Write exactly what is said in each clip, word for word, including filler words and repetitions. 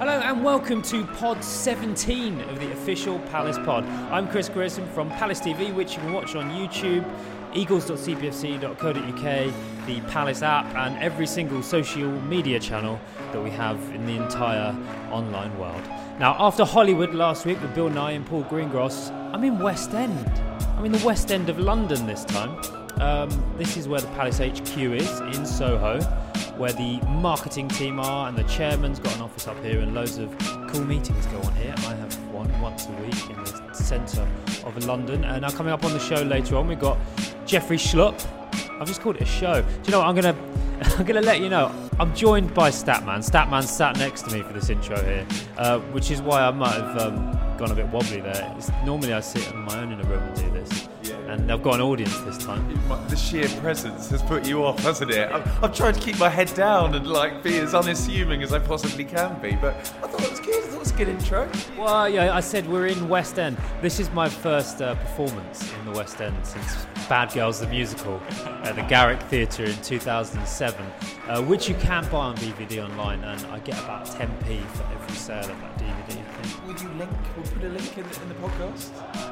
Hello and welcome to Pod seventeen of the official Palace Pod. I'm Chris Grierson from Palace T V, which you can watch on YouTube, eagles dot c p f c dot co dot u k, the Palace app, and every single social media channel that we have in the entire online world. Now, after Hollywood last week with Bill Nye and Paul Greengrass, I'm in West End. I'm in the West End of London this time. Um, this is where the Palace H Q is, in Soho, where the marketing team are, and the chairman's got an office up here, and loads of cool meetings go on here. I have one once a week in the centre of London. And now coming up on the show later on, we've got Jeffrey Schlupp. I've just called it a show. Do you know what? I'm gonna I'm gonna let you know. I'm joined by Statman. Statman sat next to me for this intro here, uh, which is why I might have um, gone a bit wobbly there. It's, normally I sit on my own in a room and do this. And I've got an audience this time. The sheer presence has put you off, hasn't it? I've, I've tried to keep my head down and like be as unassuming as I possibly can be, but I thought it was good. I thought it was a good intro. Well, yeah, I said we're in West End. This is my first uh, performance in the West End since Bad Girls the Musical at the Garrick Theatre in two thousand seven, uh, which you can buy on D V D online, and I get about ten p for every sale of that D V D, I think. Will you link? We'll put a link in the, in the podcast.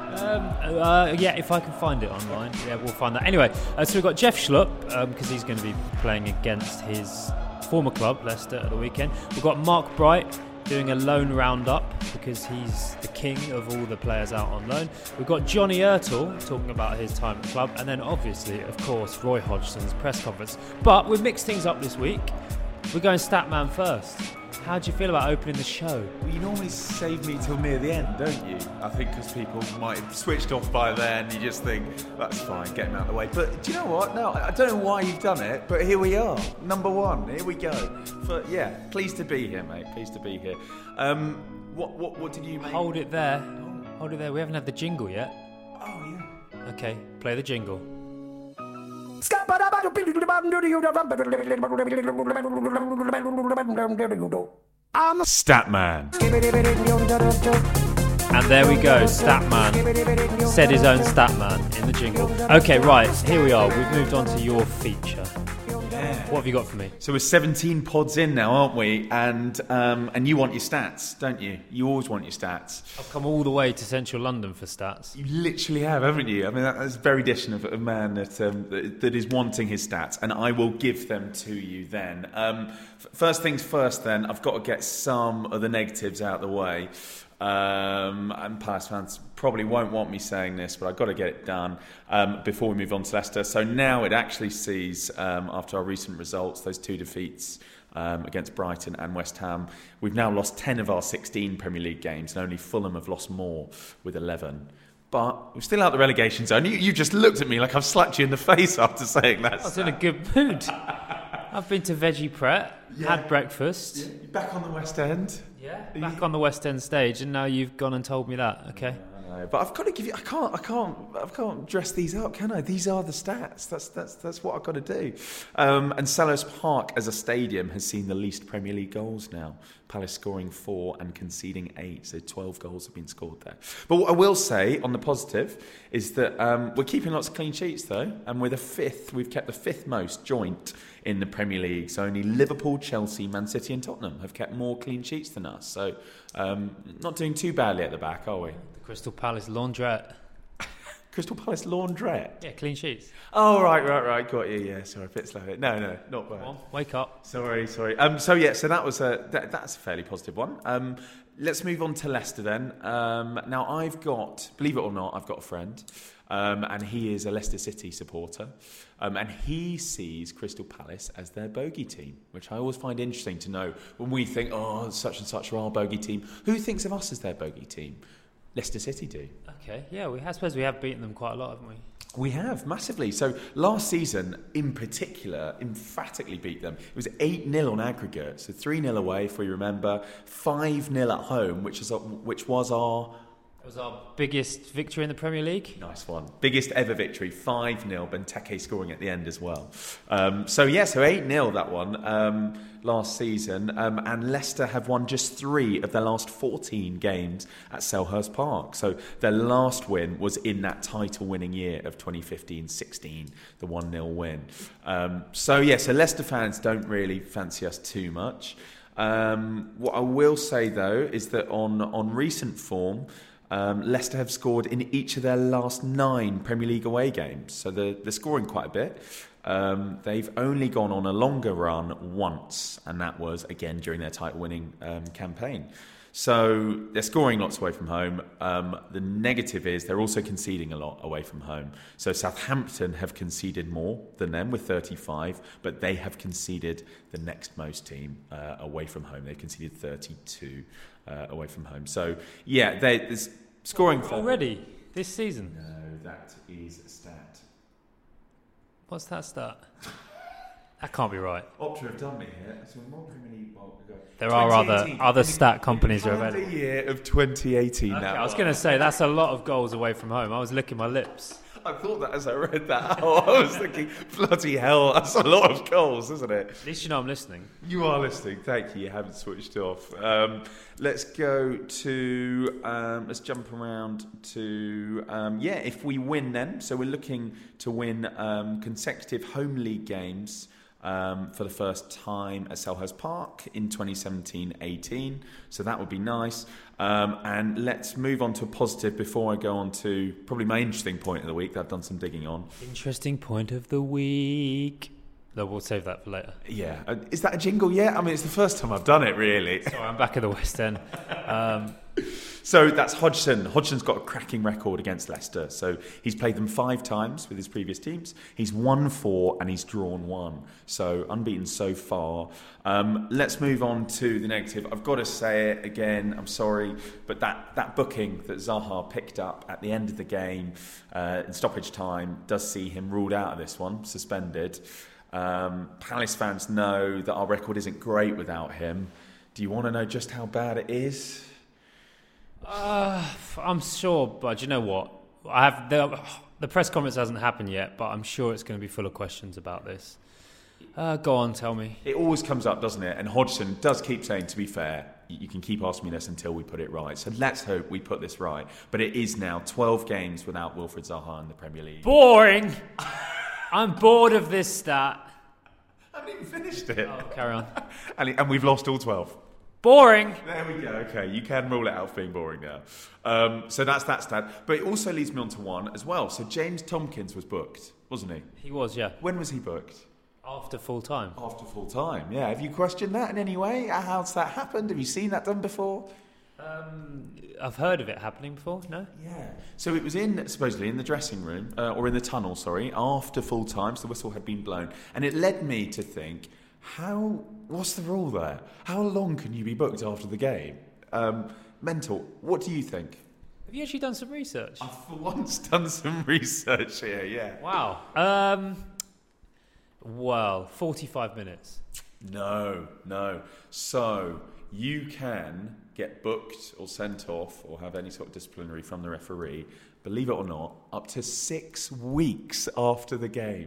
Um, uh, yeah, if I can find it online, yeah, we'll find that. Anyway, uh, so we've got Jeff Schlupp, because um, he's going to be playing against his former club, Leicester, at the weekend. We've got Mark Bright doing a loan roundup, because he's the king of all the players out on loan. We've got Johnny Ertel talking about his time at the club, and then obviously, of course, Roy Hodgson's press conference. But we've mixed things up this week. We're going Statman first. How do you feel about opening the show? Well, you normally save me till near the end, don't you? I think because people might have switched off by then. You just think, that's fine, get them out of the way. But do you know what? No, I don't know why you've done it, but here we are. Number one, here we go. But yeah, pleased to be here, mate. Pleased to be here. Um, what, what, what did you make? Hold it there. Hold it there. We haven't had the jingle yet. Oh, yeah. Okay, play the jingle. I'm a Statman. And there we go, Statman said his own Statman in the jingle. Okay, right, here we are. We've moved on to your feature. Yeah. What have you got for me? So we're seventeen pods in now, aren't we? And um, and you want your stats, don't you? You always want your stats. I've come all the way to central London for stats. You literally have, haven't you? I mean, that's very edition of a man that um, that, that is wanting his stats, and I will give them to you then. Um, f- first things first, then, I've got to get some of the negatives out of the way. Um, and Palace fans probably won't want me saying this, but I've got to get it done um, before we move on to Leicester. So now it actually sees, um, after our recent results, those two defeats um, against Brighton and West Ham, we've now lost ten of our sixteen Premier League games, and only Fulham have lost more with eleven. But we're still out the relegation zone. You, you just looked at me like I've slapped you in the face after saying that. I was in a good mood. I've been to Veggie Pret, yeah. had breakfast. Yeah. You're back on the West End. Yeah, back on the West End stage, and now you've gone and told me that. Okay. I know, but I've got to give you. I can't. I can't. I can't dress these up, can I? These are the stats. That's that's that's what I've got to do. Um, and Selhurst Park as a stadium has seen the least Premier League goals now. Palace scoring four and conceding eight, so twelve goals have been scored there. But what I will say on the positive is that um, we're keeping lots of clean sheets though, and we're the fifth. We've kept the fifth most joint in the Premier League. So only Liverpool, Chelsea, Man City, and Tottenham have kept more clean sheets than us. So um, not doing too badly at the back, are we? The Crystal Palace laundrette. Crystal Palace laundrette. Yeah, clean sheets. Oh, right, right, right. Got you. Yeah, sorry, a bit slow. No, no, not bad. Come on, wake up. Sorry, sorry. Um, so yeah, so that was a that, that's a fairly positive one. Um, let's move on to Leicester then. Um, now I've got, believe it or not, I've got a friend, um, and he is a Leicester City supporter, um, and he sees Crystal Palace as their bogey team, which I always find interesting to know when we think, oh, such and such are our bogey team. Who thinks of us as their bogey team? Leicester City do. Okay, yeah, we I suppose we have beaten them quite a lot, haven't we? We have, massively. So last season, in particular, emphatically beat them. It was eight nil on aggregate, so three nil away, if we remember, five nil at home, which is which was our... It was our biggest victory in the Premier League. Nice one. Biggest ever victory, five nil, Benteke scoring at the end as well. Um, so, yeah, so eight nil that one um, last season. Um, and Leicester have won just three of their last fourteen games at Selhurst Park. So their last win was in that title-winning year of twenty fifteen sixteen, the one nil win. Um, so, yeah, so Leicester fans don't really fancy us too much. Um, what I will say, though, is that on, on recent form, um, Leicester have scored in each of their last nine Premier League away games. So they're, they're scoring quite a bit. Um, they've only gone on a longer run once, and that was, again, during their title-winning um, campaign. So they're scoring lots away from home. Um, the negative is they're also conceding a lot away from home. So Southampton have conceded more than them with thirty-five, but they have conceded the next most team uh, away from home. They've conceded thirty-two uh, away from home. So, yeah, they, there's scoring... Already? This season? No, that is a stat. What's that stat? That can't be right. Opta have done me here. So more Premier League, well, there are other other stat companies are available. The year of twenty eighteen okay, now. I was going to say that's a lot of goals away from home. I was licking my lips. I thought that as I read that out. I was thinking, bloody hell, that's a lot of goals, isn't it? At least you know I'm listening. You are listening. Thank you. You haven't switched off. Um, let's go to. Um, let's jump around to. Um, yeah, if we win, then so we're looking to win um, consecutive home league games. Um, for the first time at Selhurst Park in twenty seventeen eighteen. So that would be nice. Um, and let's move on to a positive before I go on to probably my interesting point of the week that I've done some digging on. Interesting point of the week. No, we'll save that for later. Yeah. Uh, is that a jingle yet? I mean, it's the first time I've done it, really. Sorry, I'm back at the West End. Um, So that's Hodgson. Hodgson's got a cracking record against Leicester. So he's played them five times with his previous teams. He's won four and he's drawn one. So unbeaten so far. Um, let's move on to the negative. I've got to say it again. I'm sorry. But that, that booking that Zaha picked up at the end of the game uh, in stoppage time does see him ruled out of this one, suspended. Um, Palace fans know that our record isn't great without him. Do you want to know just how bad it is? Uh, I'm sure, but you know what? I have the, the press conference hasn't happened yet, but I'm sure it's going to be full of questions about this. Uh, go on, tell me. It always comes up, doesn't it? And Hodgson does keep saying, to be fair, you can keep asking me this until we put it right. So let's hope we put this right. But it is now twelve games without Wilfried Zaha in the Premier League. Boring! I'm bored of this stat. I haven't even finished it. Oh, carry on. and, and we've lost all twelve. Boring. There we go. Okay, you can rule it out for being boring now. Um, so that's that stat. But it also leads me on to one as well. So James Tompkins was booked, wasn't he? He was, yeah. When was he booked? After full time. After full time, yeah. Have you questioned that in any way? How's that happened? Have you seen that done before? Um, I've heard of it happening before, no? Yeah. So it was in, supposedly, in the dressing room, uh, or in the tunnel, sorry, after full time, so the whistle had been blown. And it led me to think, how, what's the rule there? How long can you be booked after the game? Um, mental. What do you think? Have you actually done some research? I've for once done some research here, yeah. Wow. Um, well, forty-five minutes. No, no. So you can get booked or sent off or have any sort of disciplinary from the referee, believe it or not, up to six weeks after the game.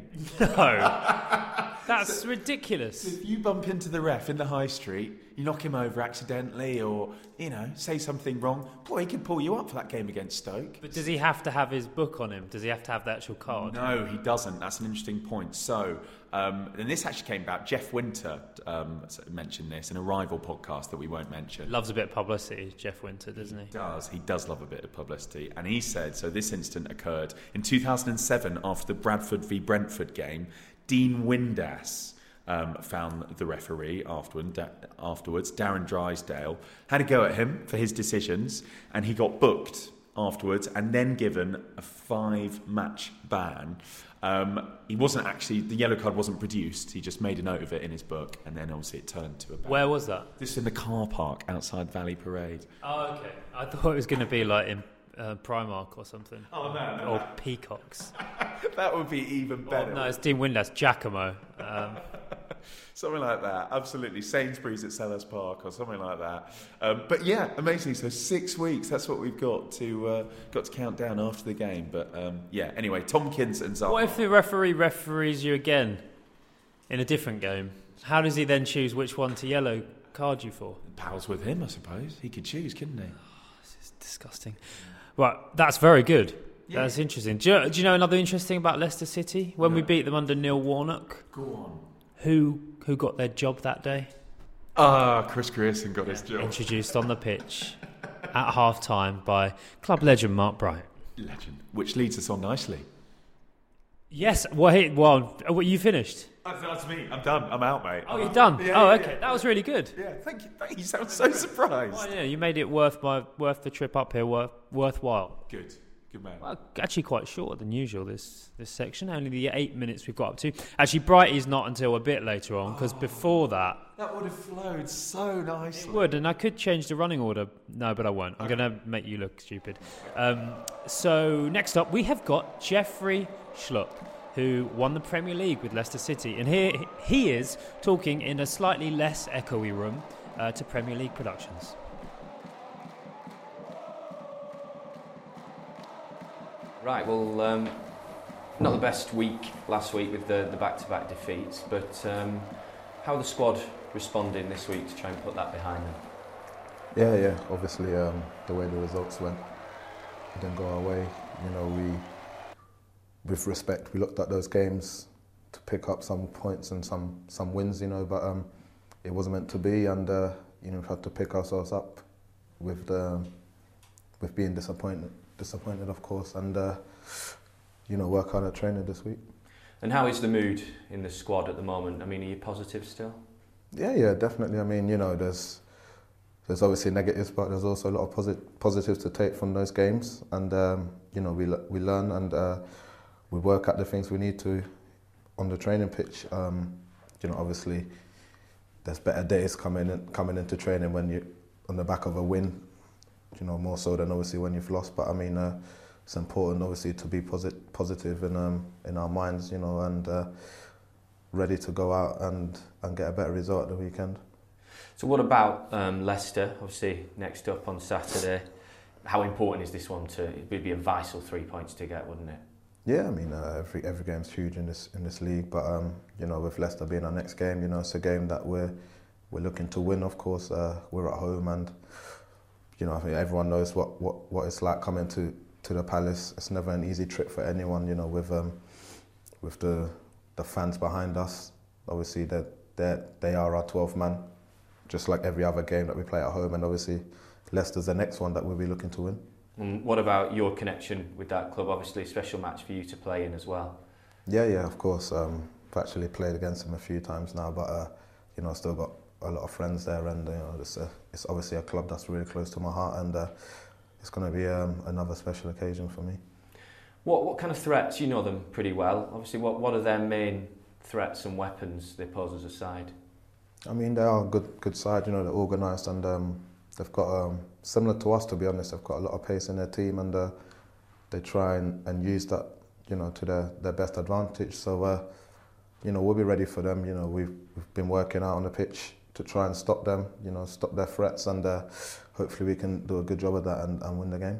No. That's so, ridiculous. So if you bump into the ref in the high street, you knock him over accidentally or, you know, say something wrong, boy, he can pull you up for that game against Stoke. But does he have to have his book on him? Does he have to have the actual card? No, he doesn't. That's an interesting point. So, um, and this actually came about, Jeff Winter um, mentioned this in a rival podcast that we won't mention. Loves a bit of publicity, Jeff Winter, doesn't he? He does. He does love a bit of publicity. And he said, so this incident occurred in two thousand seven after the Bradford v Brentford game. Dean Windass um, found the referee afterward, da- afterwards. Darren Drysdale had a go at him for his decisions, and he got booked afterwards and then given a five-match ban. Um, he wasn't actually, the yellow card wasn't produced. He just made a note of it in his book, and then obviously it turned to a ban. Where was that? This is in the car park outside Valley Parade. Oh, okay. I thought it was going to be like in uh, Primark or something. Oh, no, no. Or Peacocks. That would be even better. Well, no, it's Dean Windass, Giacomo. Um, something like that, absolutely. Sainsbury's at Selhurst Park or something like that. Um, but yeah, amazing. So six weeks, that's what we've got to uh, got to count down after the game. But um, yeah, anyway, Tompkins and Zaha. What if the referee referees you again in a different game? How does he then choose which one to yellow card you for? Pals with him, I suppose. He could choose, couldn't he? Oh, this is disgusting. Right, that's very good. Yeah. That's interesting. Do you, do you know another interesting about Leicester City? When no. we beat them under Neil Warnock. Go on. Who who got their job that day? Ah, Chris Grierson got his job. Introduced on the pitch at half-time by club legend Mark Bright. Legend. Which leads us on nicely. Yes, well, hey, well, well you finished? That's, that's me. I'm done. I'm out, mate. Oh, you're done? Yeah, oh, yeah, okay. yeah. That was really good. Yeah, thank you. Thank you. You sound so surprised. Oh, yeah, you made it worth my worth the trip up here, worth, worthwhile. Good. Good man. Well, actually quite shorter than usual, this this section. Only the eight minutes we've got up to. Actually, Brighty's not until a bit later on, because oh, before that... That would have flowed so nicely. It would, and I could change the running order. No, but I won't. I'm okay. going to make you look stupid. Um, so, next up, we have got Jeffrey Schlupp, who won the Premier League with Leicester City. And here he is talking in a slightly less echoey room uh, to Premier League productions. Right, well, um, not the best week last week with the, the back-to-back defeats, but um, how are the squad responding this week to try and put that behind them? Yeah, yeah, obviously um, the way the results went, it didn't go our way. You know, we, with respect, we looked at those games to pick up some points and some, some wins, you know, but um, it wasn't meant to be, and uh, you know, we had to pick ourselves up with the, with being disappointed. Disappointed, of course, and uh, you know, work hard at training this week. And how is the mood in the squad at the moment? I mean, are you positive still? Yeah, yeah, definitely. I mean, you know, there's there's obviously negatives, but there's also a lot of posit- positives to take from those games, and um, you know, we we learn and uh, we work at the things we need to on the training pitch. Um, you know, obviously, there's better days coming in, coming into training when you on the back of a win. You know, more so than obviously when you've lost. But I mean, uh, it's important obviously to be posit- positive in um, in our minds, you know, and uh, ready to go out and, and get a better result at the weekend. So what about um, Leicester? Obviously, next up on Saturday. How important is this one to? It would be a vital three points to get, wouldn't it? Yeah, I mean, uh, every every game's huge in this in this league. But um, you know, with Leicester being our next game, you know, it's a game that we're we're looking to win. Of course, uh, we're at home and. You know, I think everyone knows what, what, what it's like coming to, to the Palace. It's never an easy trip for anyone, you know, with um, with the the fans behind us. Obviously, they they are our twelfth man, just like every other game that we play at home. And obviously, Leicester's the next one that we'll be looking to win. And what about your connection with that club? Obviously, a special match for you to play in as well. Yeah, yeah, of course. Um, I've actually played against them a few times now, but uh, you know, I still got a lot of friends there, and you know, it's, a, it's obviously a club that's really close to my heart, and uh, it's going to be um, another special occasion for me. What what kind of threats? You know them pretty well. Obviously, what what are their main threats and weapons they pose as a side? I mean, they are a good good side. You know, they're organised, and um, they've got um, similar to us. To be honest, they've got a lot of pace in their team, and uh, they try and, and use that, you know, to their, their best advantage. So, uh, you know, we'll be ready for them. You know, we've we've been working out on the pitch to try and stop them, you know, stop their threats, and uh, hopefully we can do a good job of that and, and win the game.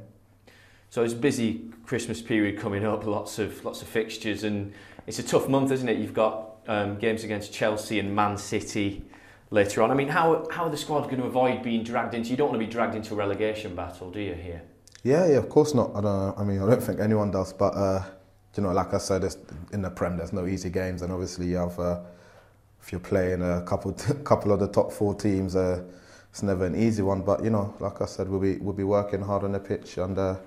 So it's a busy Christmas period coming up, lots of lots of fixtures, and it's a tough month, isn't it? You've got um, games against Chelsea and Man City later on. I mean, how how are the squad going to avoid being dragged into? You don't want to be dragged into a relegation battle, do you? Here? Yeah, yeah, of course not. I don't. I mean, I don't think anyone does. But uh, you know, like I said, it's, in the Prem, there's no easy games, and obviously you have. Uh, If you're playing a couple, couple of the top four teams, uh, it's never an easy one. But you know, like I said, we'll be we'll be working hard on the pitch, and uh,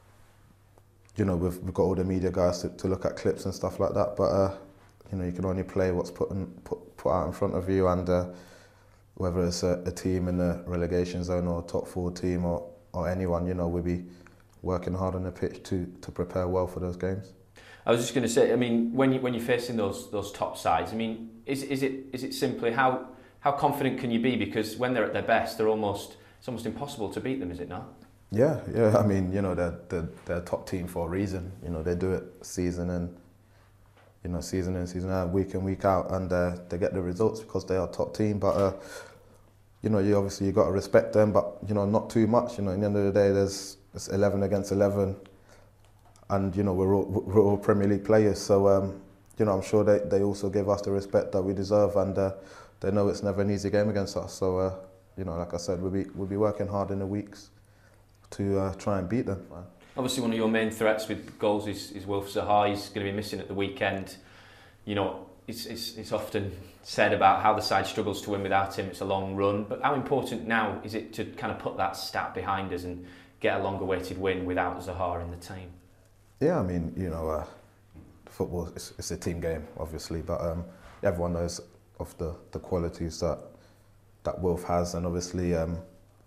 you know, we've we've got all the media guys to, to look at clips and stuff like that. But uh, you know, you can only play what's put in, put put out in front of you, and uh, whether it's a, a team in the relegation zone or a top four team or, or anyone, you know, we'll be working hard on the pitch to to prepare well for those games. I was just going to say, I mean, when you when you're facing those those top sides, I mean, is is it is it simply how how confident can you be? Because when they're at their best, they're almost it's almost impossible to beat them, is it not? Yeah, yeah. I mean, you know, they're they're, they're a top team for a reason. You know, they do it season in, you know, season in, season out, week in, week out, and uh, they get the results because they are a top team. But uh, you know, you obviously you got to respect them, but you know, not too much. You know, at the end of the day, there's it's eleven against eleven. And you know, we're all, we're all Premier League players, so um, you know, I'm sure they, they also give us the respect that we deserve, and uh, they know it's never an easy game against us. So uh, you know, like I said, we'll be we'll be working hard in the weeks to uh, try and beat them. Obviously, one of your main threats with goals is, is Wilf Zaha. He's going to be missing at the weekend. You know, it's, it's, it's often said about how the side struggles to win without him. It's a long run. But how important now is it to kind of put that stat behind us and get a longer weighted win without Zaha in the team? Yeah, I mean, you know, uh, football, it's, it's a team game, obviously, but um, everyone knows of the, the qualities that that Wilf has, and obviously um,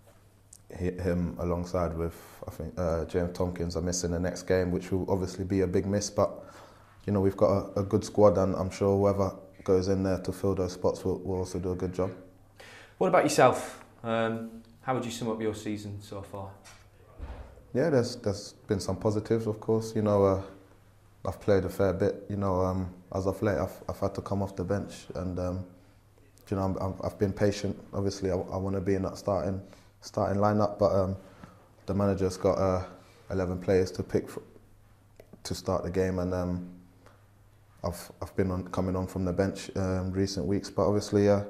he, him alongside with, I think, uh, James Tompkins are missing the next game, which will obviously be a big miss, but, you know, we've got a, a good squad, and I'm sure whoever goes in there to fill those spots will, will also do a good job. What about yourself? Um, how would you sum up your season so far? Yeah, there's there's been some positives, of course. You know, uh, I've played a fair bit. You know, um, as of late, I've I've had to come off the bench, and um, you know, I'm, I'm, I've been patient. Obviously, I, I want to be in that starting starting lineup, but um, the manager's got uh, eleven players to pick for, to start the game, and um, I've I've been on coming on from the bench um, recent weeks. But obviously, uh,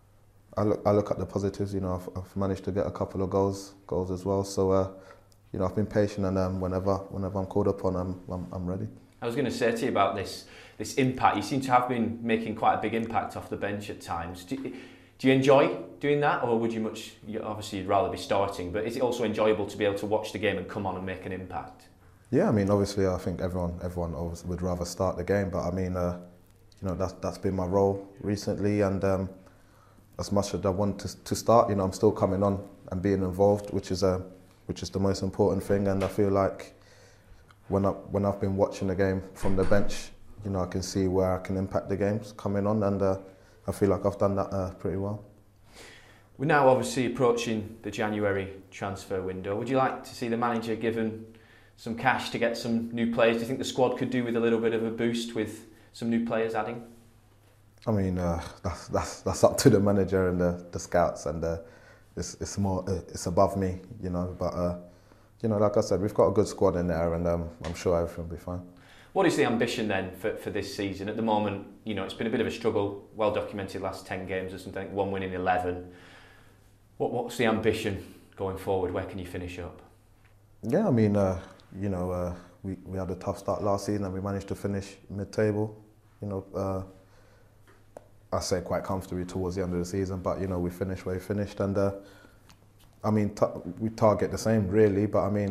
I look I look at the positives. You know, I've, I've managed to get a couple of goals goals as well. So. Uh, You know, I've been patient, and um, whenever whenever I'm called upon, I'm, I'm I'm ready. I was going to say to you about this this impact. You seem to have been making quite a big impact off the bench at times. Do, do you enjoy doing that, or would you much? You obviously, you'd rather be starting, but is it also enjoyable to be able to watch the game and come on and make an impact? Yeah, I mean, obviously, I think everyone everyone always would rather start the game, but I mean, uh, you know, that's that's been my role recently, and um, as much as I want to to start, you know, I'm still coming on and being involved, which is a which is the most important thing. And I feel like when I when I've been watching the game from the bench, you know, I can see where I can impact the games coming on, and uh, I feel like I've done that uh, pretty well. We're now obviously approaching the January transfer window. Would you like to see the manager given some cash to get some new players? Do you think the squad could do with a little bit of a boost with some new players adding? I mean, uh, that's that's that's up to the manager and the, the scouts, and uh, It's, it's more, it's above me, you know. But uh, you know, like I said, we've got a good squad in there, and um, I'm sure everything will be fine. What is the ambition then for, for this season? At the moment, you know, it's been a bit of a struggle, well documented last ten games or something, one win in eleven. What what's the ambition going forward? Where can you finish up? Yeah, I mean, uh, you know, uh, we we had a tough start last season, and we managed to finish mid-table. You know. Uh, I say quite comfortably towards the end of the season, but you know, we finished where we finished, and uh, I mean, t- we target the same really, but I mean,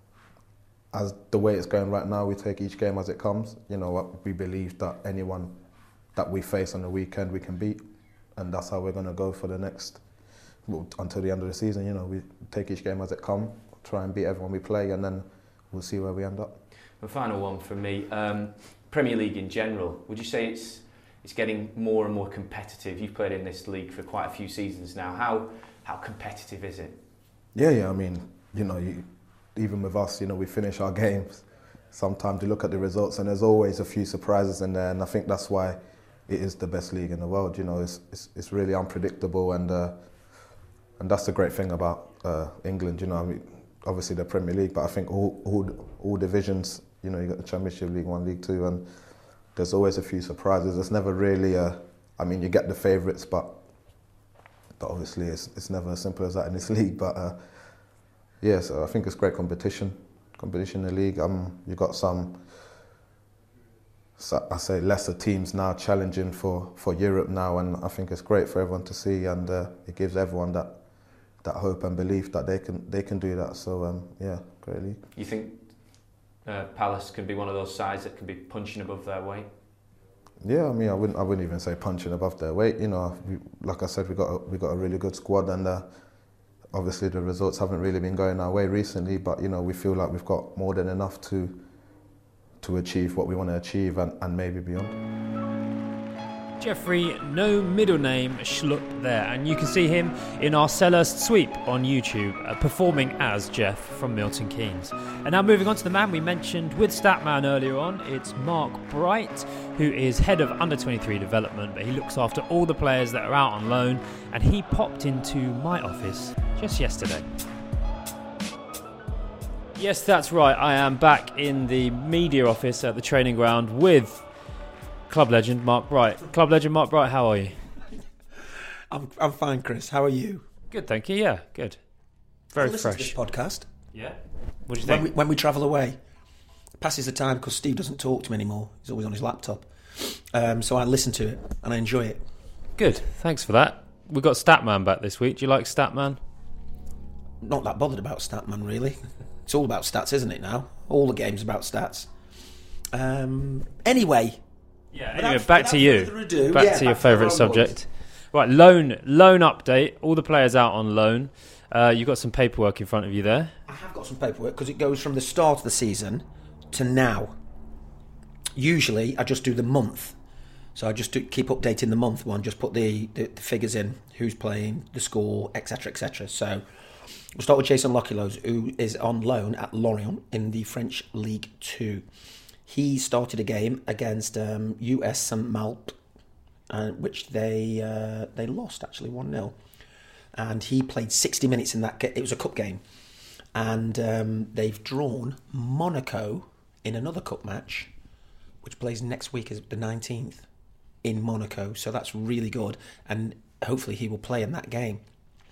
as the way it's going right now, we take each game as it comes. You know, we believe that anyone that we face on the weekend we can beat, and that's how we're going to go for the next, well, until the end of the season. You know, we take each game as it comes, try and beat everyone we play, and then we'll see where we end up. The final one from me, um, Premier League in general, would you say it's It's getting more and more competitive? You've played in this league for quite a few seasons now. How how competitive is it? Yeah, yeah. I mean, you know, you, even with us, you know, we finish our games. Sometimes you look at the results, and there's always a few surprises in there. And I think that's why it is the best league in the world. You know, it's it's, it's really unpredictable, and uh, and that's the great thing about uh, England. You know, I mean, obviously the Premier League, but I think all all all divisions. You know, you got the Championship, League One, League Two, and there's always a few surprises. There's never really a, I mean, you get the favourites, but but obviously it's it's never as simple as that in this league. But uh, yeah, so I think it's great competition, competition in the league. Um, you got some, so I say, lesser teams now challenging for, for Europe now, and I think it's great for everyone to see, and uh, it gives everyone that that hope and belief that they can they can do that. So um, yeah, great league. You think Uh, Palace can be one of those sides that can be punching above their weight? Yeah, I mean, I wouldn't, I wouldn't even say punching above their weight. You know, we, like I said, we got a, we got a really good squad, and uh, obviously the results haven't really been going our way recently. But you know, we feel like we've got more than enough to to achieve what we want to achieve, and, and maybe beyond. Jeffrey, no middle name, Schlupp there, and you can see him in our Selhurst sweep on YouTube, uh, performing as Jeff from Milton Keynes. And now moving on to the man we mentioned with Statman earlier on, it's Mark Bright, who is head of under twenty-three development, but he looks after all the players that are out on loan, and he popped into my office just yesterday. Yes, that's right, I am back in the media office at the training ground with club legend Mark Bright. Club legend Mark Bright, how are you? I'm I'm fine, Chris. How are you? Good, thank you. Yeah, good. Very I listen fresh. To this podcast. Yeah. What do you When think? we, when we travel away, passes the time because Steve doesn't talk to me anymore. He's always on his laptop. Um, so I listen to it and I enjoy it. Good, thanks for that. We've got Statman back this week. Do you like Statman? Not that bothered about Statman, really. It's all about stats, isn't it, now? All the games about stats. Um, anyway. Yeah, without, anyway, back to you. Ado, back yeah, to your back favourite to subject. Right, loan loan update. All the players out on loan. Uh, you've got some paperwork in front of you there. I have got some paperwork because it goes from the start of the season to now. Usually, I just do the month. So I just do, keep updating the month one, just put the, the, the figures in, who's playing, the score, et cetera, et cetera. So we'll start with Jason Loculos, who is on loan at Lorient in the French League Two. He started a game against um, U S Saint Malte, uh, which they uh, they lost actually one nil. And he played sixty minutes in that game. It was a cup game. And um, they've drawn Monaco in another cup match, which plays next week is the nineteenth in Monaco. So that's really good. And hopefully he will play in that game.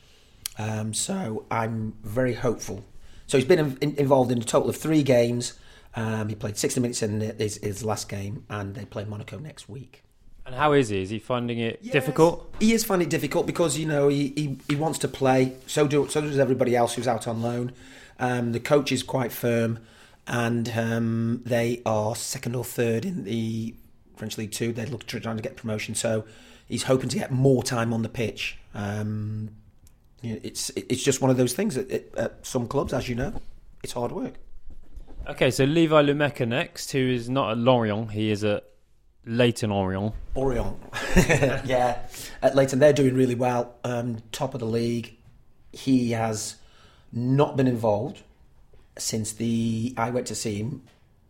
Um, so I'm very hopeful. So he's been in, involved in a total of three games. Um, he played sixty minutes in his, his last game, and they play Monaco next week. And how is he? Is he finding it Yes. difficult? He is finding it difficult because, you know, he, he, he wants to play. So do so does everybody else who's out on loan. Um, the coach is quite firm, and um, they are second or third in the French League Two. They're looking trying to get promotion, so he's hoping to get more time on the pitch. Um, you know, it's it's just one of those things at, at some clubs, as you know, it's hard work. Okay, so Levi Lumeka next, who is not at Lorient. He is at Leyton Orient. Orient, yeah, at Leyton they're doing really well. Um, top of the league. He has not been involved since the I went to see him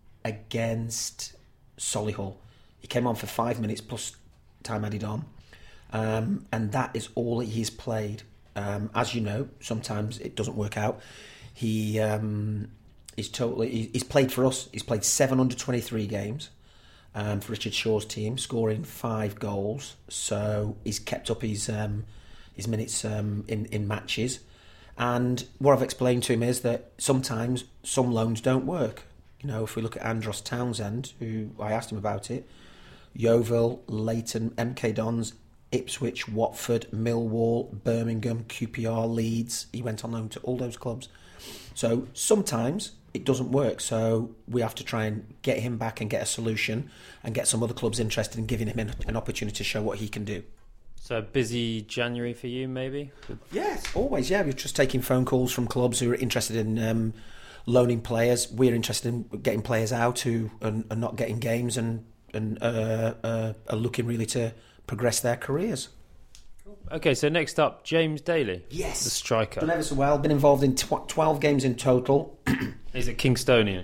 against Solihull. He came on for five minutes plus time added on, um, and that is all he's played. Um, as you know, sometimes it doesn't work out. He um, is totally. He, he's played for us. He's played seven under twenty-three games um, for Richard Shaw's team, scoring five goals. So he's kept up his um, his minutes um, in in matches. And what I've explained to him is that sometimes some loans don't work. You know, if we look at Andros Townsend, who I asked him about it, Yeovil, Leyton, M K Dons, Ipswich, Watford, Millwall, Birmingham, Q P R, Leeds. He went on loan to all those clubs. So sometimes it doesn't work. So we have to try and get him back and get a solution and get some other clubs interested in giving him an, an opportunity to show what he can do. So busy January for you, maybe? Yes, always, yeah. We're just taking phone calls from clubs who are interested in um, loaning players. We're interested in getting players out who are, are not getting games and, and uh, uh, are looking really to progress their careers. Okay, so next up, James Daly. Yes. The striker. Done ever so well. Been involved in tw- twelve games in total. He's at Kingstonian.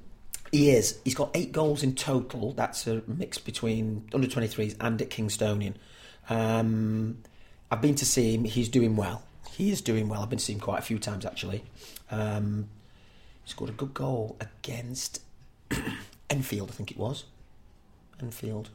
He is. He's got eight goals in total. That's a mix between under twenty-threes and at Kingstonian. Um, I've been to see him. He's doing well. He is doing well. I've been to see him quite a few times, actually. Um, he scored a good goal against Enfield, I think it was. Enfield.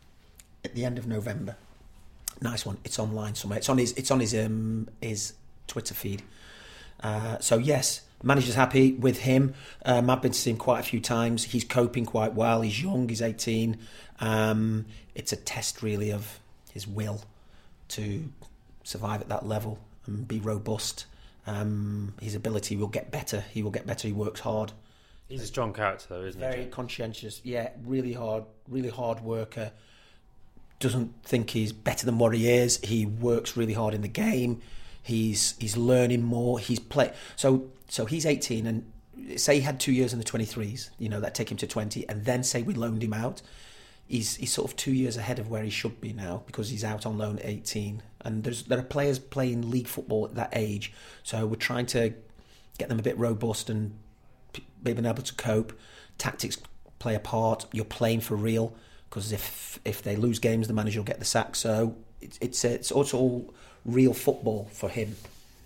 At the end of November. Nice one. It's online somewhere. It's on his. It's on his um, his Twitter feed. Uh, so yes, manager's happy with him. Um, I've been to see him quite a few times. He's coping quite well. He's young. He's eighteen. Um, it's a test really of his will to survive at that level and be robust. Um, his ability will get better. He will get better. He works hard. He's a strong character, though, isn't Very he? conscientious. Yeah, really hard. Really hard worker. Doesn't think he's better than what he is. He works really hard in the game. He's he's learning more. He's play. So so he's eighteen, and say he had two years in the twenty-threes. You know, that take him to twenty, and then say we loaned him out. He's he's sort of two years ahead of where he should be now because he's out on loan at eighteen. And there's there are players playing league football at that age. So we're trying to get them a bit robust and being able to cope. Tactics play a part. You're playing for real. Because if if they lose games, the manager will get the sack. So it's it's it's also all real football for him.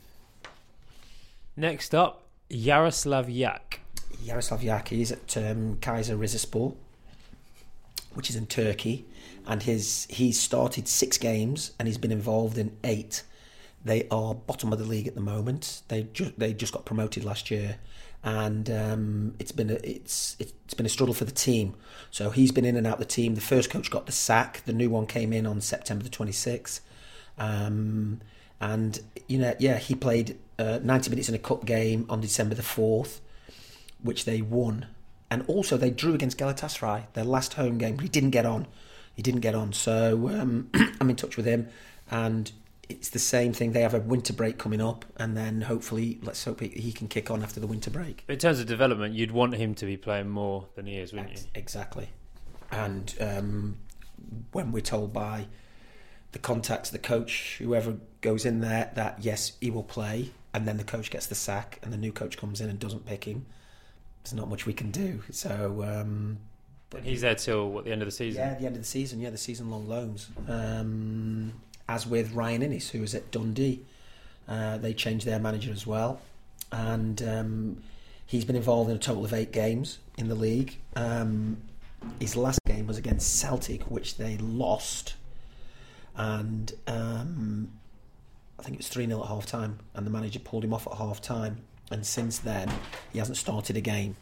Next up, Yaroslav Yak. Yaroslav Yak is at um, Kaiser Rizespor, which is in Turkey, and his he's started six games and he's been involved in eight. They are bottom of the league at the moment. They just they just got promoted last year, and um, it's been a, it's it's been a struggle for the team. So he's been in and out of the team. The first coach got the sack. The new one came in on September the twenty-sixth, um, and you know, yeah, he played uh, ninety minutes in a cup game on December the fourth, which they won, and also they drew against Galatasaray, their last home game. But he didn't get on. He didn't get on. So um, I'm in touch with him, and it's the same thing. They have a winter break coming up, and then hopefully, let's hope he, he can kick on after the winter break. But in terms of development, you'd want him to be playing more than he is, wouldn't you? Exactly. And um, when we're told by the contacts, the coach, whoever goes in there, that yes, he will play, and then the coach gets the sack, and the new coach comes in and doesn't pick him, there's not much we can do. So, um, but he's there till what, the end of the season? Yeah, the end of the season. Yeah, the season-long loans. Um, as with Ryan Innes, who was at Dundee. Uh, they changed their manager as well. And um, he's been involved in a total of eight games in the league. Um, his last game was against Celtic, which they lost. And um, I think it was three nil at half-time. And the manager pulled him off at half-time. And since then, he hasn't started a game.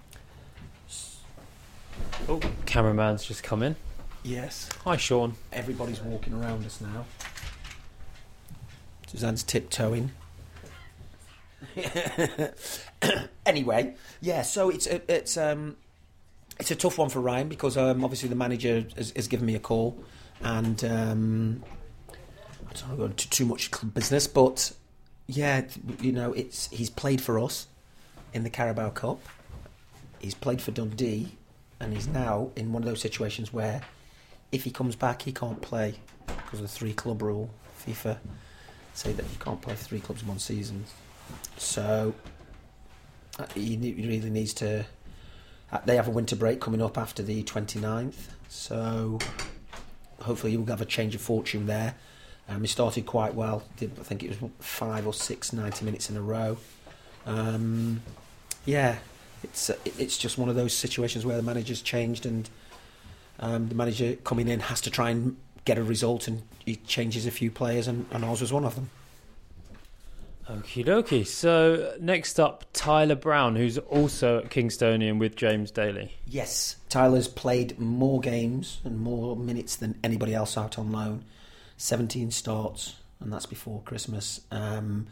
Oh, cameraman's just come in. Yes. Hi, Sean. Everybody's walking around us now. Suzanne's tiptoeing. Anyway, yeah. So it's a, it's um it's a tough one for Ryan because um obviously the manager has, has given me a call, and um I don't want to go into too much business, but yeah, you know, it's he's played for us in the Carabao Cup. He's played for Dundee, and he's now in one of those situations where, if he comes back, he can't play because of the three club rule. FIFA say that you can't play for three clubs in one season. So uh, he really needs to. Uh, they have a winter break coming up after the twenty-ninth, so hopefully he will have a change of fortune there. Um, he started quite well. Did, I think it was five or six ninety minutes in a row. Um, yeah, it's uh, it's just one of those situations where the manager's changed, and Um, the manager coming in has to try and get a result, and he changes a few players, and, and ours was one of them. Okie dokie. So next up, Tyler Brown, who's also at Kingstonian with James Daly. Yes, Tyler's played more games and more minutes than anybody else out on loan. seventeen starts, and that's before Christmas. Um,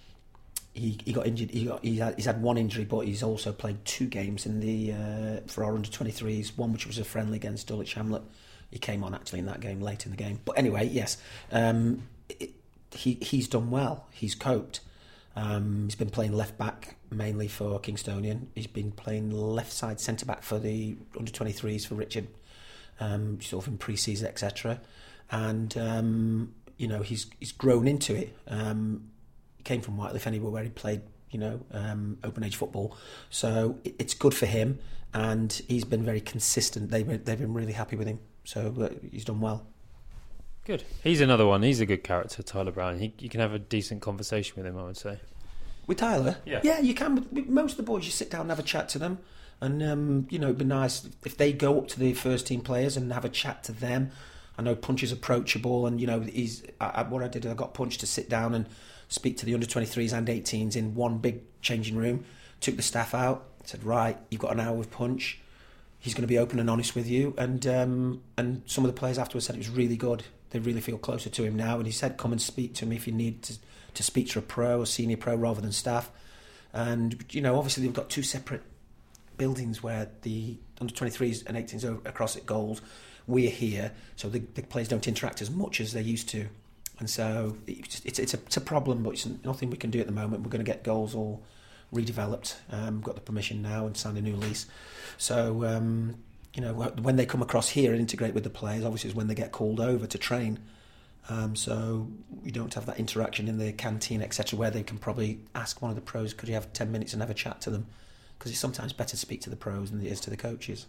he he got injured. He got he had, he's had one injury, but he's also played two games in the uh, for our under twenty-threes. One which was a friendly against Dulwich Hamlet. He came on actually in that game late in the game. But anyway, yes, um, it, he he's done well. He's coped. Um, he's been playing left back mainly for Kingstonian. He's been playing left side centre back for the under twenty-threes for Richard, um, sort of in pre-season, et cetera. And um, you know, he's he's grown into it. Um, he came from Whiteleaf anyway, where he played, you know, um, open age football. So it, it's good for him, and he's been very consistent. They've been, they've been really happy with him. So uh, he's done well. Good. He's another one. He's a good character, Tyler Brown. He, you can have a decent conversation with him, I would say. With Tyler? Yeah. Yeah, you can. With, with most of the boys, you sit down and have a chat to them. And, um, you know, it'd be nice if they go up to the first team players and have a chat to them. I know Punch is approachable, and, you know, he's I, I, what I did, I got Punch to sit down and speak to the under twenty-threes and eighteens in one big changing room, took the staff out, said, right, you've got an hour with Punch. He's going to be open and honest with you. And um, and some of the players afterwards said it was really good. They really feel closer to him now. And he said, come and speak to me if you need to, to speak to a pro, a senior pro, rather than staff. And, you know, obviously they've got two separate buildings where the under twenty-threes and eighteens are across at goals. We're here, so the, the players don't interact as much as they used to. And so it's, it's, it's, a, it's a problem, but it's nothing we can do at the moment. We're going to get goals all redeveloped. Um, got the permission now and signed a new lease. So, um, you know, when they come across here and integrate with the players, obviously is when they get called over to train. Um, so we don't have that interaction in the canteen, et cetera, where they can probably ask one of the pros, could you have ten minutes and have a chat to them? Because it's sometimes better to speak to the pros than it is to the coaches.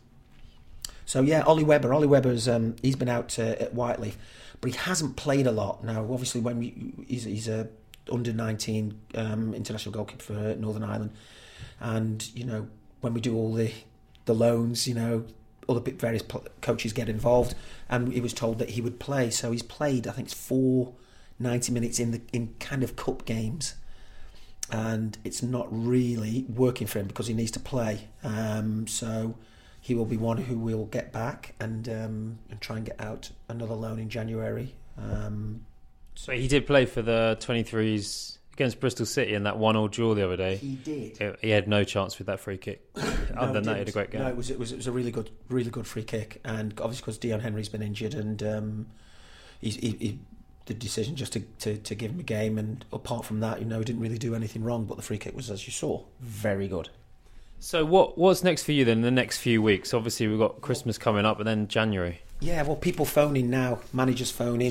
So, yeah, Ollie Webber. Ollie Webber's, um, he's been out uh, at Whiteleaf, but he hasn't played a lot. Now, obviously, when we, he's, he's a under nineteen um, international goalkeeper for Northern Ireland. And, you know, when we do all the, the loans, you know, other various coaches get involved, and he was told that he would play. So he's played, I think it's four ninety minutes in the in kind of cup games. and it's not really working for him because he needs to play. Um, so he will be one who will get back and um, and try and get out another loan in January. Um, so he did play for the twenty-threes against Bristol City in that one-all draw the other day. He did. He had no chance with that free kick. Other no, than that, he had a great game. No, it was it was it was a really good, really good free kick, and obviously because Dion Henry's been injured, and um, he's he, he, the decision just to, to to give him a game, and apart from that, you know, he didn't really do anything wrong. But the free kick was, as you saw, very good. So what what's next for you then? In the next few weeks, obviously we've got Christmas coming up, and then January. Yeah, well, people phoning now, managers phoning.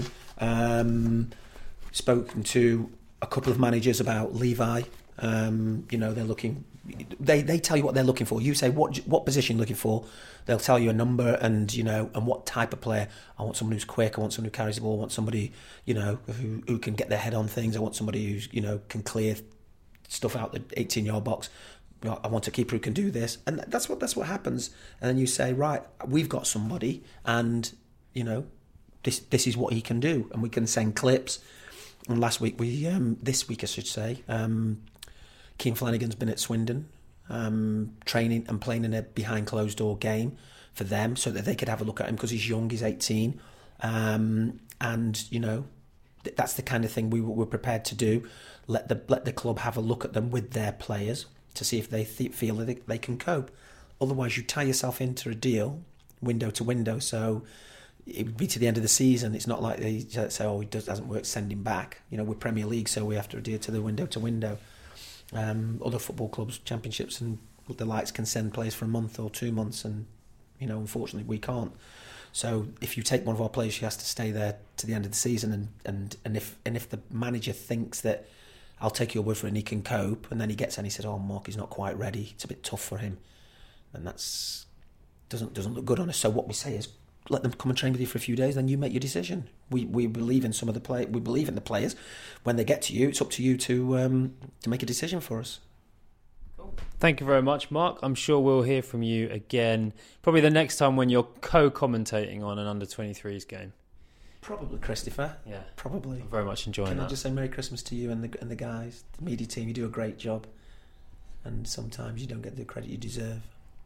Um, spoken to a couple of managers about Levi. Um, you know, they're looking. They they tell you what they're looking for. You say what what position you're looking for. They'll tell you a number and you know and what type of player. I want someone who's quick. I want someone who carries the ball. I want somebody you know who who can get their head on things. I want somebody who's you know can clear stuff out the eighteen yard box. I want a keeper who can do this, and that's what that's what happens. And then you say, right, we've got somebody, and you know, this this is what he can do, and we can send clips. And last week we, um, this week I should say, um, Keane Flanagan's been at Swindon, um, training and playing in a behind closed door game for them, so that they could have a look at him because he's young, he's eighteen, um, and you know, th- that's the kind of thing we were prepared to do. Let the let the club have a look at them with their players to see if they th- feel that they, they can cope. Otherwise, you tie yourself into a deal, window to window. So it would be to the end of the season. It's not like they say, "Oh, it does, doesn't work. Send him back." You know, we're Premier League, so we have to adhere to the window to window. Um, other football clubs, championships, and the likes can send players for a month or two months, and you know, unfortunately, we can't. So if you take one of our players, she has to stay there to the end of the season, and and and if and if the manager thinks that I'll take your word for it and he can cope, and then he gets and he says, "Oh, Mark, he's not quite ready. It's a bit tough for him," and that's doesn't doesn't look good on us. So what we say is, let them come and train with you for a few days, then you make your decision. We we believe in some of the play. We believe in the players. When they get to you, it's up to you to um, to make a decision for us. Cool. Thank you very much, Mark. I'm sure we'll hear from you again, probably the next time when you're co-commentating on an under twenty-threes game. Probably, Christopher. Yeah, probably. I'm very much enjoying Can that. I just say Merry Christmas to you and the and the guys, the media team. You do a great job, and sometimes you don't get the credit you deserve.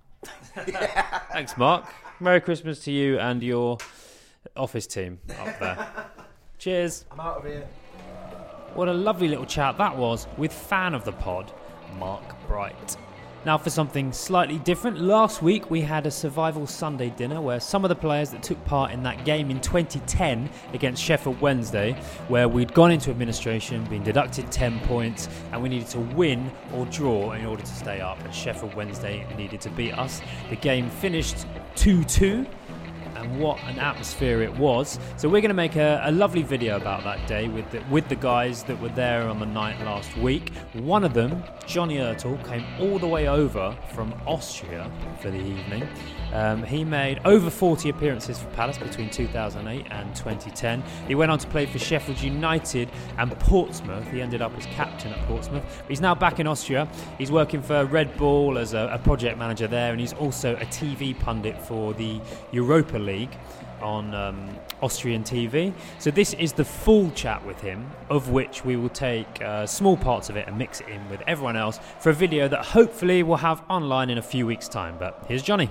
Thanks, Mark. Merry Christmas to you and your office team up there. Cheers. I'm out of here. What a lovely little chat that was with fan of the pod, Mark Bright. Now for something slightly different. Last week we had a Survival Sunday dinner where some of the players that took part in that game in twenty ten against Sheffield Wednesday, where we'd gone into administration, been deducted ten points, and we needed to win or draw in order to stay up, and Sheffield Wednesday needed to beat us. The game finished two two. And what an atmosphere it was. So we're going to make a, a lovely video about that day with the, with the guys that were there on the night last week. One of them, Johnny Ertel, came all the way over from Austria for the evening. Um, he made over forty appearances for Palace between two thousand eight and twenty ten. He went on to play for Sheffield United and Portsmouth. He ended up as captain at Portsmouth. But he's now back in Austria. He's working for Red Bull as a, a project manager there, and he's also a T V pundit for the Europa League on um, Austrian T V. So this is the full chat with him, of which we will take uh, small parts of it and mix it in with everyone else for a video that hopefully we'll have online in a few weeks' time. But here's Johnny.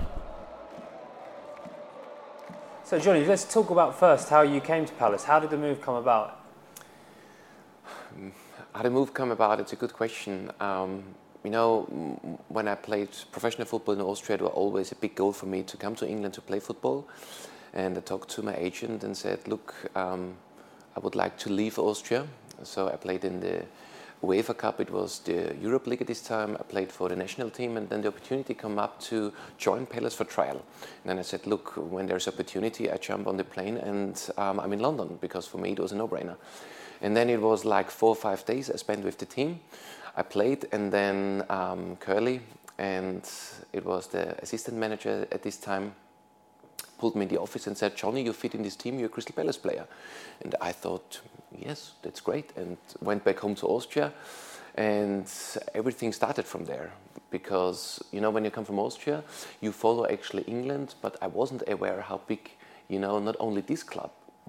So Johnny, let's talk about first how you came to Palace. How did the move come about? How the move come about? It's a good question. Um, you know, when I played professional football in Austria, it was always a big goal for me to come to England to play football. And I talked to my agent and said, look, um, I would like to leave Austria. So I played in the UEFA Cup. It was the Europe League at this time. I played for the national team, and then the opportunity came up to join Palace for trial. And then I said, look, when there's opportunity, I jump on the plane and um, I'm in London, because for me it was a no-brainer. And then it was like four or five days I spent with the team. I played, and then um, Curly, and it was the assistant manager at this time, pulled me in the office and said, Johnny, you fit in this team, you're a Crystal Palace player. And I thought, yes, that's great, and went back home to Austria, and everything started from there. Because, you know, when you come from Austria, you follow actually England, but I wasn't aware how big, you know, not only this club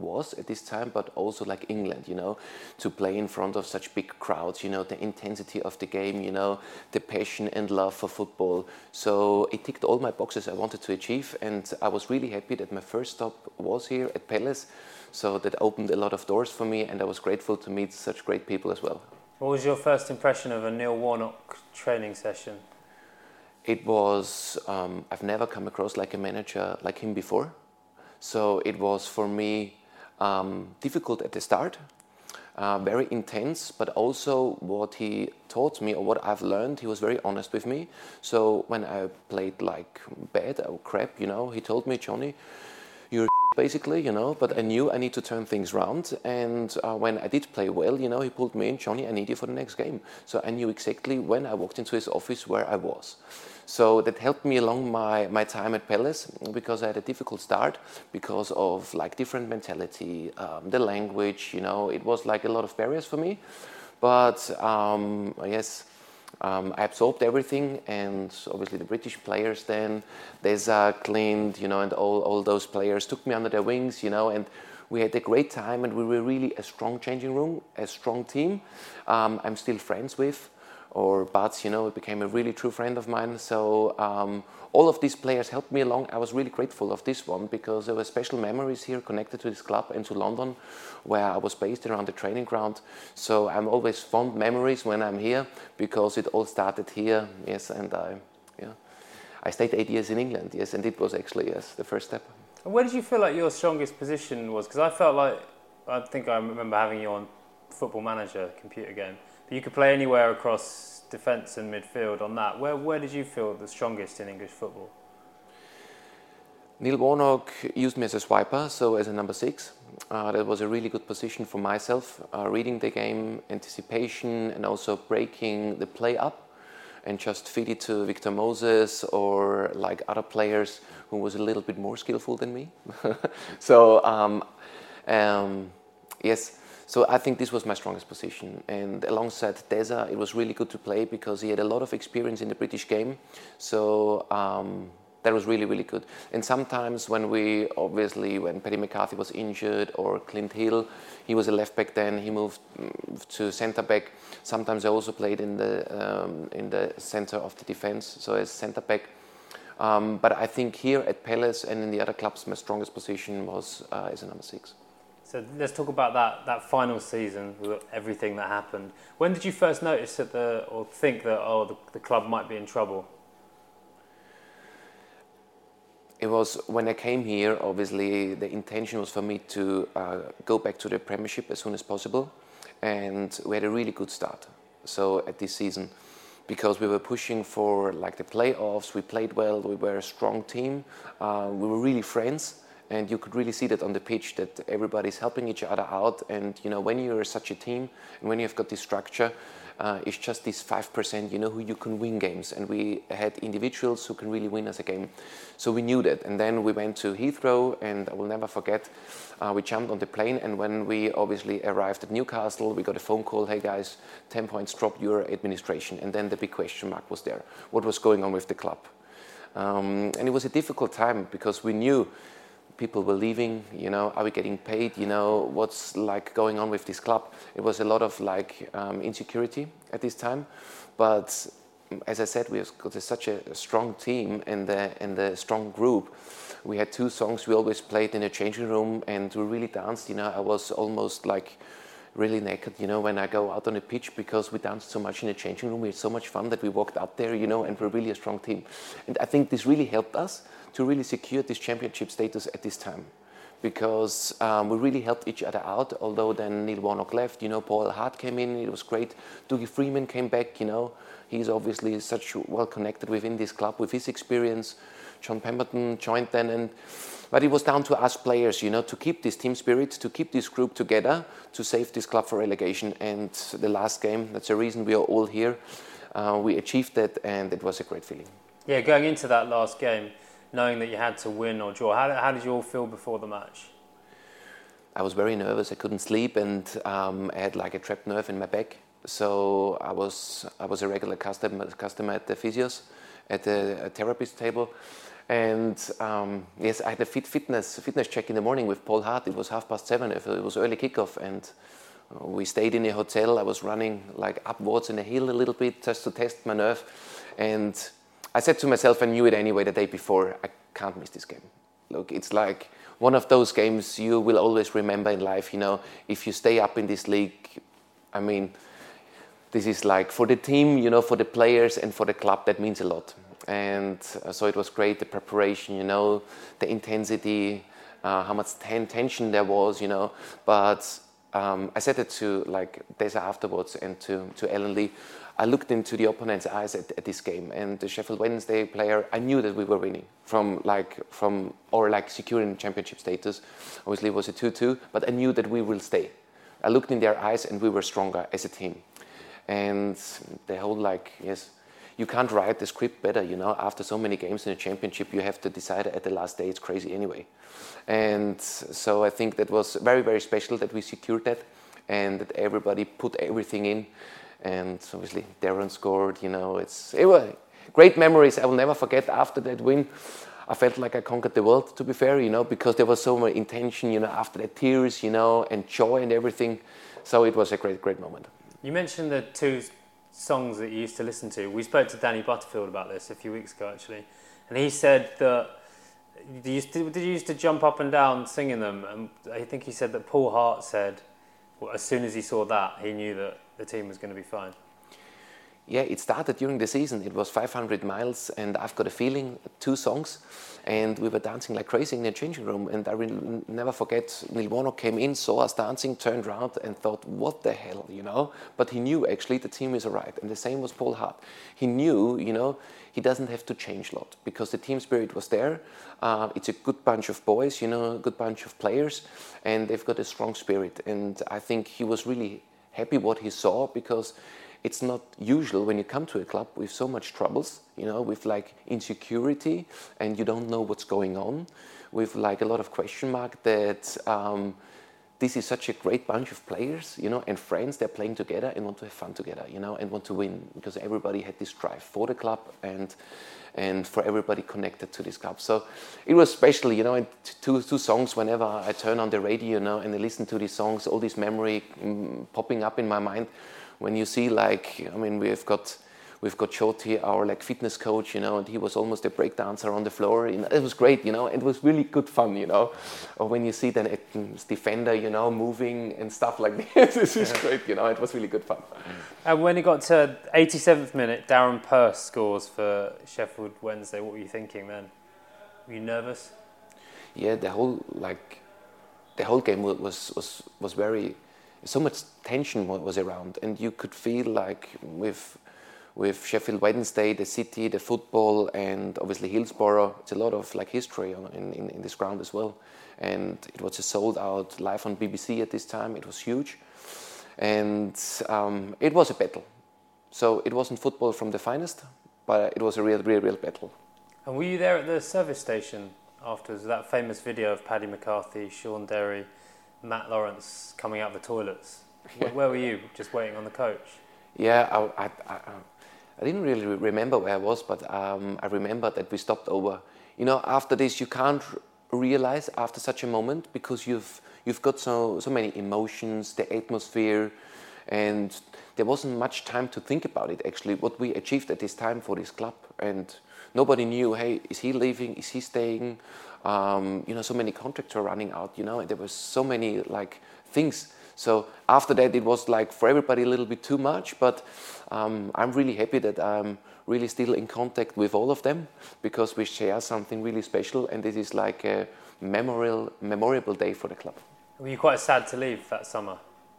was at this time, but also like England, you know, to play in front of such big crowds, you know, the intensity of the game, you know, the passion and love for football. So it ticked all my boxes I wanted to achieve, and I was really happy that my first stop was here at Palace. So that opened a lot of doors for me, and I was grateful to meet such great people as well. What was your first impression of a Neil Warnock training session? It was, um, I've never come across like a manager like him before. So it was for me um, difficult at the start, uh, very intense, but also what he taught me or what I've learned, he was very honest with me. So when I played like bad or crap, you know, he told me, Johnny, you're basically, you know, but I knew I need to turn things around. And uh, when I did play well, you know, he pulled me in, Johnny, I need you for the next game. So I knew exactly when I walked into his office where I was. So that helped me along my, my time at Palace, because I had a difficult start because of like different mentality, um, the language, you know, it was like a lot of barriers for me. But um, yes, Um, I absorbed everything, and obviously the British players then, Deza, Clint, you know, and all, all those players took me under their wings, you know, and we had a great time, and we were really a strong changing room, a strong team. Um, I'm still friends with, or Bats, you know, it became a really true friend of mine. So um, all of these players helped me along. I was really grateful of this one, because there were special memories here connected to this club and to London, where I was based around the training ground. So I'm always fond memories when I'm here, because it all started here. Yes, and I, yeah, I stayed eight years in England. Yes, and it was actually yes the first step. And where did you feel like your strongest position was? Because I felt like, I think I remember having you on Football Manager computer game, but you could play anywhere across defence and midfield on that. Where where did you feel the strongest in English football? Neil Warnock used me as a swiper, so as a number six. Uh, that was a really good position for myself, uh, reading the game, anticipation, and also breaking the play up, and just feed it to Victor Moses or like other players who was a little bit more skillful than me. so um, um, yes. So I think this was my strongest position, and alongside Deza, it was really good to play because he had a lot of experience in the British game. So um, that was really, really good. And sometimes when we, obviously, when Paddy McCarthy was injured, or Clint Hill, he was a left back then, he moved to centre back. Sometimes I also played in the um, in the centre of the defence, so as centre back. Um, but I think here at Palace and in the other clubs, my strongest position was uh, as a number six. So let's talk about that, that final season with everything that happened. When did you first notice that the, or think that, oh, the, the club might be in trouble? It was when I came here, obviously the intention was for me to uh, go back to the Premiership as soon as possible. And we had a really good start so at this season, because we were pushing for like the playoffs, we played well, we were a strong team, uh, we were really friends. And you could really see that on the pitch, that everybody's helping each other out. And, you know, when you're such a team and when you've got this structure, uh, it's just this five percent, you know, who you can win games. And we had individuals who can really win us a game. So we knew that. And then we went to Heathrow, and I will never forget, uh, we jumped on the plane. And when we obviously arrived at Newcastle, we got a phone call, hey guys, ten points dropped your administration. And then the big question mark was there. What was going on with the club? Um, and it was a difficult time, because we knew people were leaving, you know, are we getting paid, you know, what's like going on with this club? It was a lot of like um, insecurity at this time, but as I said, we've got a, such a strong team and a, and a strong group. We had two songs we always played in a changing room, and we really danced, you know. I was almost like really naked, you know, when I go out on the pitch, because we danced so much in the changing room. We had so much fun that we walked out there, you know, and we're really a strong team. And I think this really helped us to really secure this championship status at this time, because um, we really helped each other out. Although then Neil Warnock left, you know, Paul Hart came in, it was great. Dougie Freeman came back, you know, he's obviously such well connected within this club with his experience. John Pemberton joined then, and but it was down to us players, you know, to keep this team spirit, to keep this group together, to save this club for relegation. And the last game, that's the reason we are all here. Uh, we achieved that, and it was a great feeling. Yeah, going into that last game, knowing that you had to win or draw, how, how did you all feel before the match? I was very nervous. I couldn't sleep, and um, I had like a trapped nerve in my back. So I was I was a regular customer, customer at the physios, at the therapist table, And um, yes, I had a fit fitness fitness check in the morning with Paul Hart. It was half past seven. It was early kickoff, and we stayed in a hotel. I was running like upwards in a hill a little bit just to test my nerve. And I said to myself, I knew it anyway the day before, I can't miss this game. Look, it's like one of those games you will always remember in life. You know, if you stay up in this league, I mean, this is like for the team, you know, for the players and for the club, that means a lot. And uh, so it was great, the preparation, you know, the intensity, uh, how much ten- tension there was, you know. But um, I said it to like days afterwards and to, to Alan Lee. I looked into the opponent's eyes at, at this game, and the Sheffield Wednesday player, I knew that we were winning from like from or like securing championship status. Obviously, it was a two-two, but I knew that we will stay. I looked in their eyes, and we were stronger as a team. And the whole like yes, you can't write the script better, you know. After so many games in a championship, you have to decide at the last day. It's crazy anyway. And so I think that was very very special that we secured that, and that everybody put everything in. And obviously Darren scored, you know, it's it was great memories. I will never forget after that win. I felt like I conquered the world, to be fair, you know, because there was so much intention, you know, after the tears, you know, and joy and everything. So it was a great, great moment. You mentioned the two songs that you used to listen to. We spoke to Danny Butterfield about this a few weeks ago, actually. And he said that, did you used to, did you used to jump up and down singing them? And I think he said that Paul Hart said, well, as soon as he saw that, he knew that the team was going to be fine. Yeah, it started during the season. It was five hundred miles, and I've Got a Feeling, two songs, and we were dancing like crazy in the changing room. And I will never forget, Neil Warnock came in, saw us dancing, turned around and thought, what the hell, you know? But he knew actually the team is all right. And the same was Paul Hart. He knew, you know, he doesn't have to change a lot because the team spirit was there. Uh, it's a good bunch of boys, you know, a good bunch of players, and they've got a strong spirit. And I think he was really happy what he saw, because it's not usual when you come to a club with so much troubles, you know, with like insecurity and you don't know what's going on, with like a lot of question mark, that um, this is such a great bunch of players, you know, and friends. They're playing together and want to have fun together, you know, and want to win, because everybody had this drive for the club and and for everybody connected to this club. So it was special, you know, and two two songs, whenever I turn on the radio, you know, and I listen to these songs, all this memory mm, popping up in my mind. When you see, like, I mean, we've got we've got Shorty, our like fitness coach, you know, and he was almost a breakdancer on the floor. You know, it was great, you know, it was really good fun, you know. Or when you see the defender, you know, moving and stuff like this, this is great, you know. It was really good fun. And when it got to eighty-seventh minute, Darren Purse scores for Sheffield Wednesday. What were you thinking then? Were you nervous? Yeah, the whole like the whole game was was was very. So much tension was around, and you could feel like with with Sheffield Wednesday, the city, the football, and obviously Hillsborough, it's a lot of like history on, in, in, in this ground as well. And it was a sold out live on B B C at this time. It was huge, and um, it was a battle. So it wasn't football from the finest, but it was a real, real, real battle. And were you there at the service station afterwards? That famous video of Paddy McCarthy, Sean Derry, Matt Lawrence coming out of the toilets. Where, where were you? Just waiting on the coach? Yeah, I, I, I, I didn't really remember where I was, but um, I remember that we stopped over. You know, after this, you can't realize after such a moment, because you've you've got so so many emotions, the atmosphere, and there wasn't much time to think about it. Actually, what we achieved at this time for this club, and nobody knew. Hey, is he leaving? Is he staying? Um, you know, so many contracts were running out, you know, and there was so many like things. So after that, it was like for everybody a little bit too much, but um, I'm really happy that I'm really still in contact with all of them, because we share something really special, and this is like a memorial, memorable day for the club. Were you quite sad to leave that summer?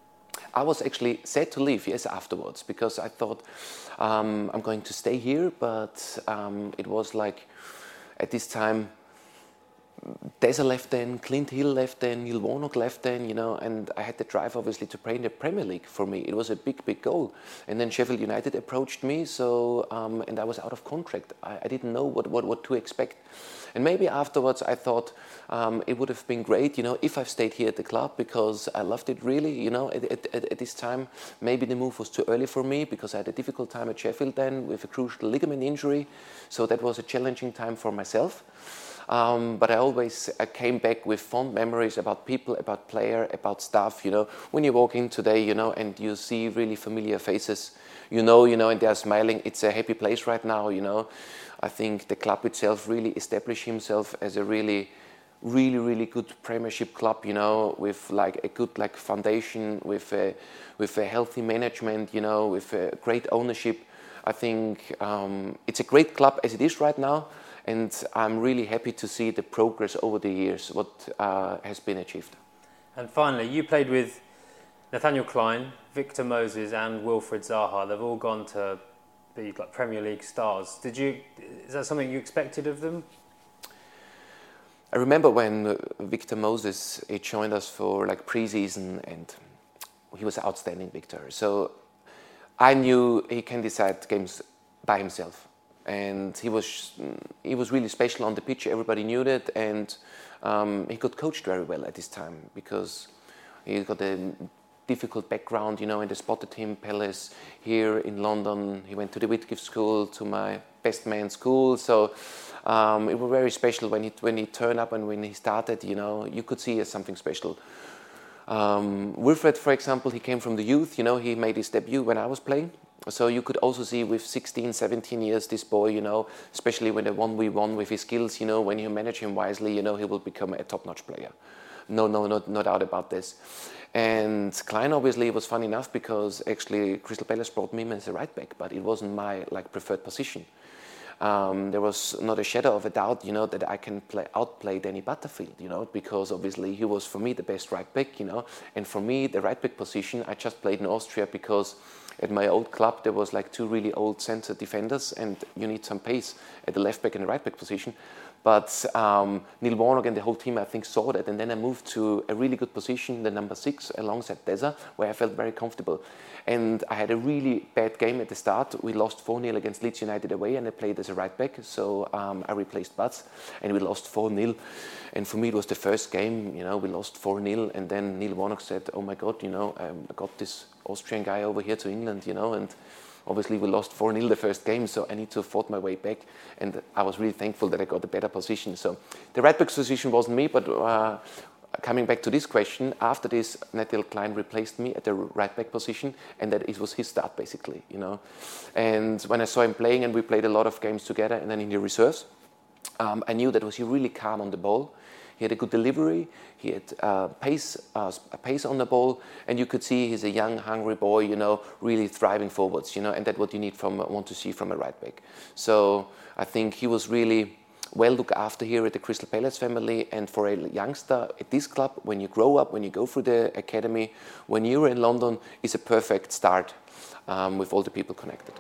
I was actually sad to leave, yes, afterwards, because I thought um, I'm going to stay here, but um, it was like at this time, Deza left then, Clint Hill left then, Neil Warnock left then, you know, and I had the drive obviously to play in the Premier League. For me, it was a big, big goal. And then Sheffield United approached me, so um, and I was out of contract. I, I didn't know what, what, what to expect. And maybe afterwards I thought um, it would have been great, you know, if I've stayed here at the club, because I loved it really, you know, at, at, at this time. Maybe the move was too early for me because I had a difficult time at Sheffield then with a crucial ligament injury. So that was a challenging time for myself. Um, but I always I came back with fond memories about people, about player, about staff, you know. When you walk in today, you know, and you see really familiar faces, you know, you know, and they're smiling. It's a happy place right now, you know. I think the club itself really established himself as a really, really, really good Premiership club, you know, with like a good like foundation, with a, with a healthy management, you know, with a great ownership. I think um, it's a great club as it is right now, and I'm really happy to see the progress over the years, what uh, has been achieved. And finally, you played with Nathaniel Clyne, Victor Moses and Wilfried Zaha. They've all gone to be like Premier League stars. Did you? Is that something you expected of them? I remember when Victor Moses he joined us for like pre-season, and he was outstanding, Victor. So I knew he can decide games by himself, and he was he was really special on the pitch. Everybody knew that, and um, he got coached very well at this time because he got a difficult background, you know, in the Spotter Team Palace here in London. He went to the Whitgift School, to my best man school. So um, it was very special when he when he turned up and when he started. You know, you could see as something special. Um, Wilfried, for example, he came from the youth. You know, he made his debut when I was playing. So you could also see with sixteen, seventeen years, this boy, you know, especially when the one v one with his skills, you know, when you manage him wisely, you know, he will become a top-notch player. No, no, no, no doubt about this. And Clyne obviously was fun enough because actually Crystal Palace brought me in as a right back, but it wasn't my like preferred position. Um, there was not a shadow of a doubt, you know, that I can play, outplay Danny Butterfield, you know, because obviously he was for me the best right back, you know, and for me the right back position I just played in Austria because at my old club there was like two really old centre defenders and you need some pace at the left back and the right back position. But um, Neil Warnock and the whole team, I think, saw that. And then I moved to a really good position, the number six, alongside Deza, where I felt very comfortable. And I had a really bad game at the start. We lost four nil against Leeds United away, and I played as a right back. So um, I replaced Butts, and we lost four nil. And for me, it was the first game, you know, we lost four nil. And then Neil Warnock said, oh my God, you know, um, I got this Austrian guy over here to England, you know, and obviously we lost four nil the first game, so I need to fought my way back, and I was really thankful that I got a better position. So the right back position wasn't me, but uh, coming back to this question, after this, Nathaniel Clyne replaced me at the right back position, and that it was his start basically, you know. And when I saw him playing, and we played a lot of games together, and then in the reserves, um, I knew that was he really calm on the ball. He had a good delivery, he had uh, pace, uh, pace on the ball, and you could see he's a young, hungry boy, you know, really thriving forwards, you know, and that's what you need from, want to see from a right back. So I think he was really well looked after here at the Crystal Palace family, and for a youngster at this club, when you grow up, when you go through the academy, when you're in London, is a perfect start um, with all the people connected.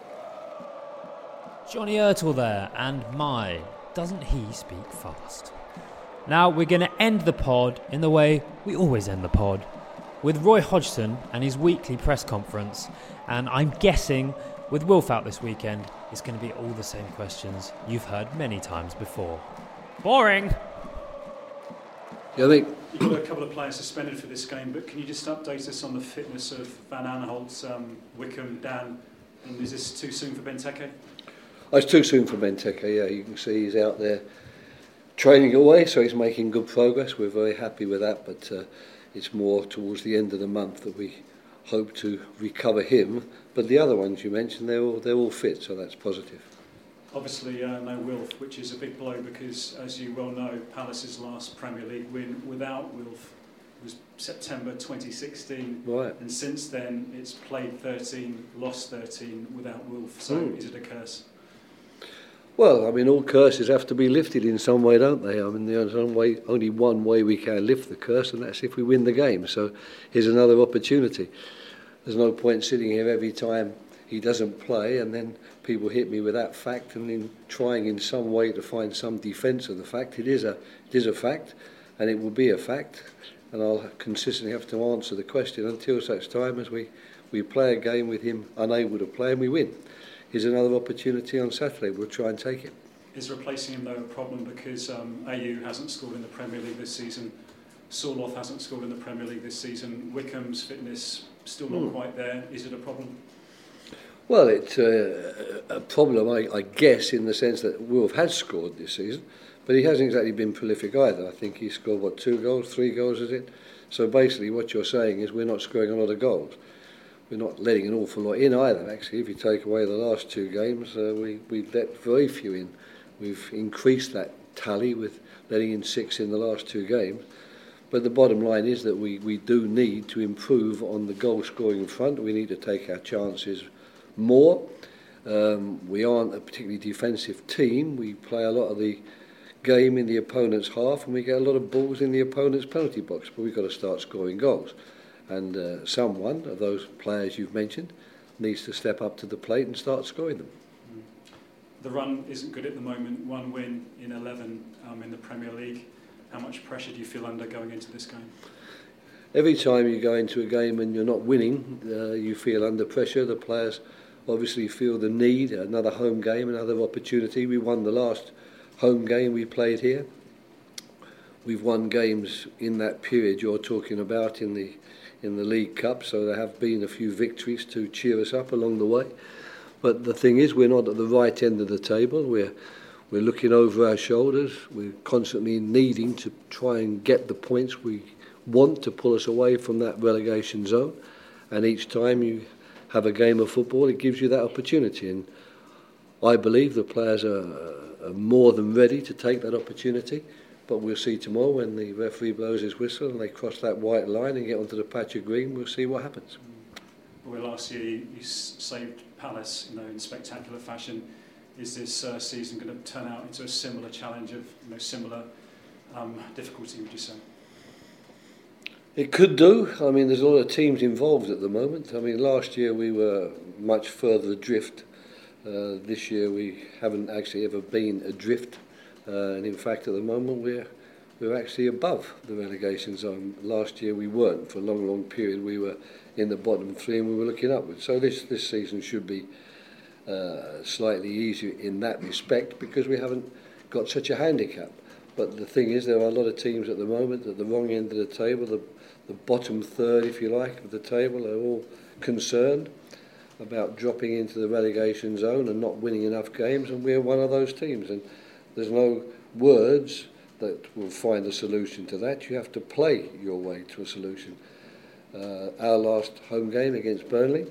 Johnny Ertel there, and my, doesn't he speak fast? Now we're going to end the pod in the way we always end the pod, with Roy Hodgson and his weekly press conference, and I'm guessing with Wilf out this weekend, it's going to be all the same questions you've heard many times before. Boring! Yeah, I think you've got a couple of players suspended for this game, but can you just update us on the fitness of Van Aanholt, um, Wickham, Dan, and is this too soon for Benteke? Oh, it's too soon for Benteke, yeah, you can see he's out there training away, so he's making good progress. We're very happy with that, but uh, it's more towards the end of the month that we hope to recover him. But the other ones you mentioned, they're all, they're all fit, so that's positive. Obviously, uh, no Wilf, which is a big blow because, as you well know, Palace's last Premier League win without Wilf was September twenty sixteen. Right. And since then, it's played thirteen, lost thirteen without Wilf. So mm. is it a curse? Well, I mean, all curses have to be lifted in some way, don't they? I mean, there's only, way, only one way we can lift the curse, and that's if we win the game. So here's another opportunity. There's no point sitting here every time he doesn't play, and then people hit me with that fact, and in trying in some way to find some defence of the fact, it is a it is a fact, and it will be a fact, and I'll consistently have to answer the question until such time as we, we play a game with him unable to play and we win. Here's another opportunity on Saturday. We'll try and take it. Is replacing him though a problem because um, A U hasn't scored in the Premier League this season, Sorloth hasn't scored in the Premier League this season, Wickham's fitness still not mm. quite there. Is it a problem? Well, it's uh, a problem, I, I guess, in the sense that Wilf has scored this season, but he hasn't exactly been prolific either. I think he scored, what, two goals, three goals, is it? So basically what you're saying is we're not scoring a lot of goals. We're not letting an awful lot in either, actually. If you take away the last two games, uh, we, we've let very few in. We've increased that tally with letting in six in the last two games. But the bottom line is that we, we do need to improve on the goal scoring front. We need to take our chances more. Um, we aren't a particularly defensive team. We play a lot of the game in the opponent's half, and we get a lot of balls in the opponent's penalty box, but we've got to start scoring goals. And uh, someone of those players you've mentioned needs to step up to the plate and start scoring them. The run isn't good at the moment. One win in eleven um, in the Premier League. How much pressure do you feel under going into this game? Every time you go into a game and you're not winning, uh, you feel under pressure. The players obviously feel the need, another home game, another opportunity. We won the last home game we played here. We've won games in that period you're talking about in the in the League Cup, so there have been a few victories to cheer us up along the way. But the thing is, we're not at the right end of the table. We're we're looking over our shoulders. We're constantly needing to try and get the points we want to pull us away from that relegation zone. And each time you have a game of football, it gives you that opportunity. And I believe the players are, are more than ready to take that opportunity. But we'll see tomorrow when the referee blows his whistle and they cross that white line and get onto the patch of green. We'll see what happens. Well, last year you, you saved Palace, you know, in spectacular fashion. Is this uh, season going to turn out into a similar challenge of, you know, similar um, difficulty? Would you say? It could do. I mean, there's a lot of teams involved at the moment. I mean, last year we were much further adrift. Uh, this year we haven't actually ever been adrift. Uh, and in fact, at the moment, we're we're actually above the relegation zone. Last year, we weren't. For a long, long period, we were in the bottom three, and we were looking upwards. So this this season should be uh, slightly easier in that respect because we haven't got such a handicap. But the thing is, there are a lot of teams at the moment at the wrong end of the table, the the bottom third, if you like, of the table. They're all concerned about dropping into the relegation zone and not winning enough games, and we're one of those teams. And there's no words that will find a solution to that. You have to play your way to a solution. Uh, our last home game against Burnley,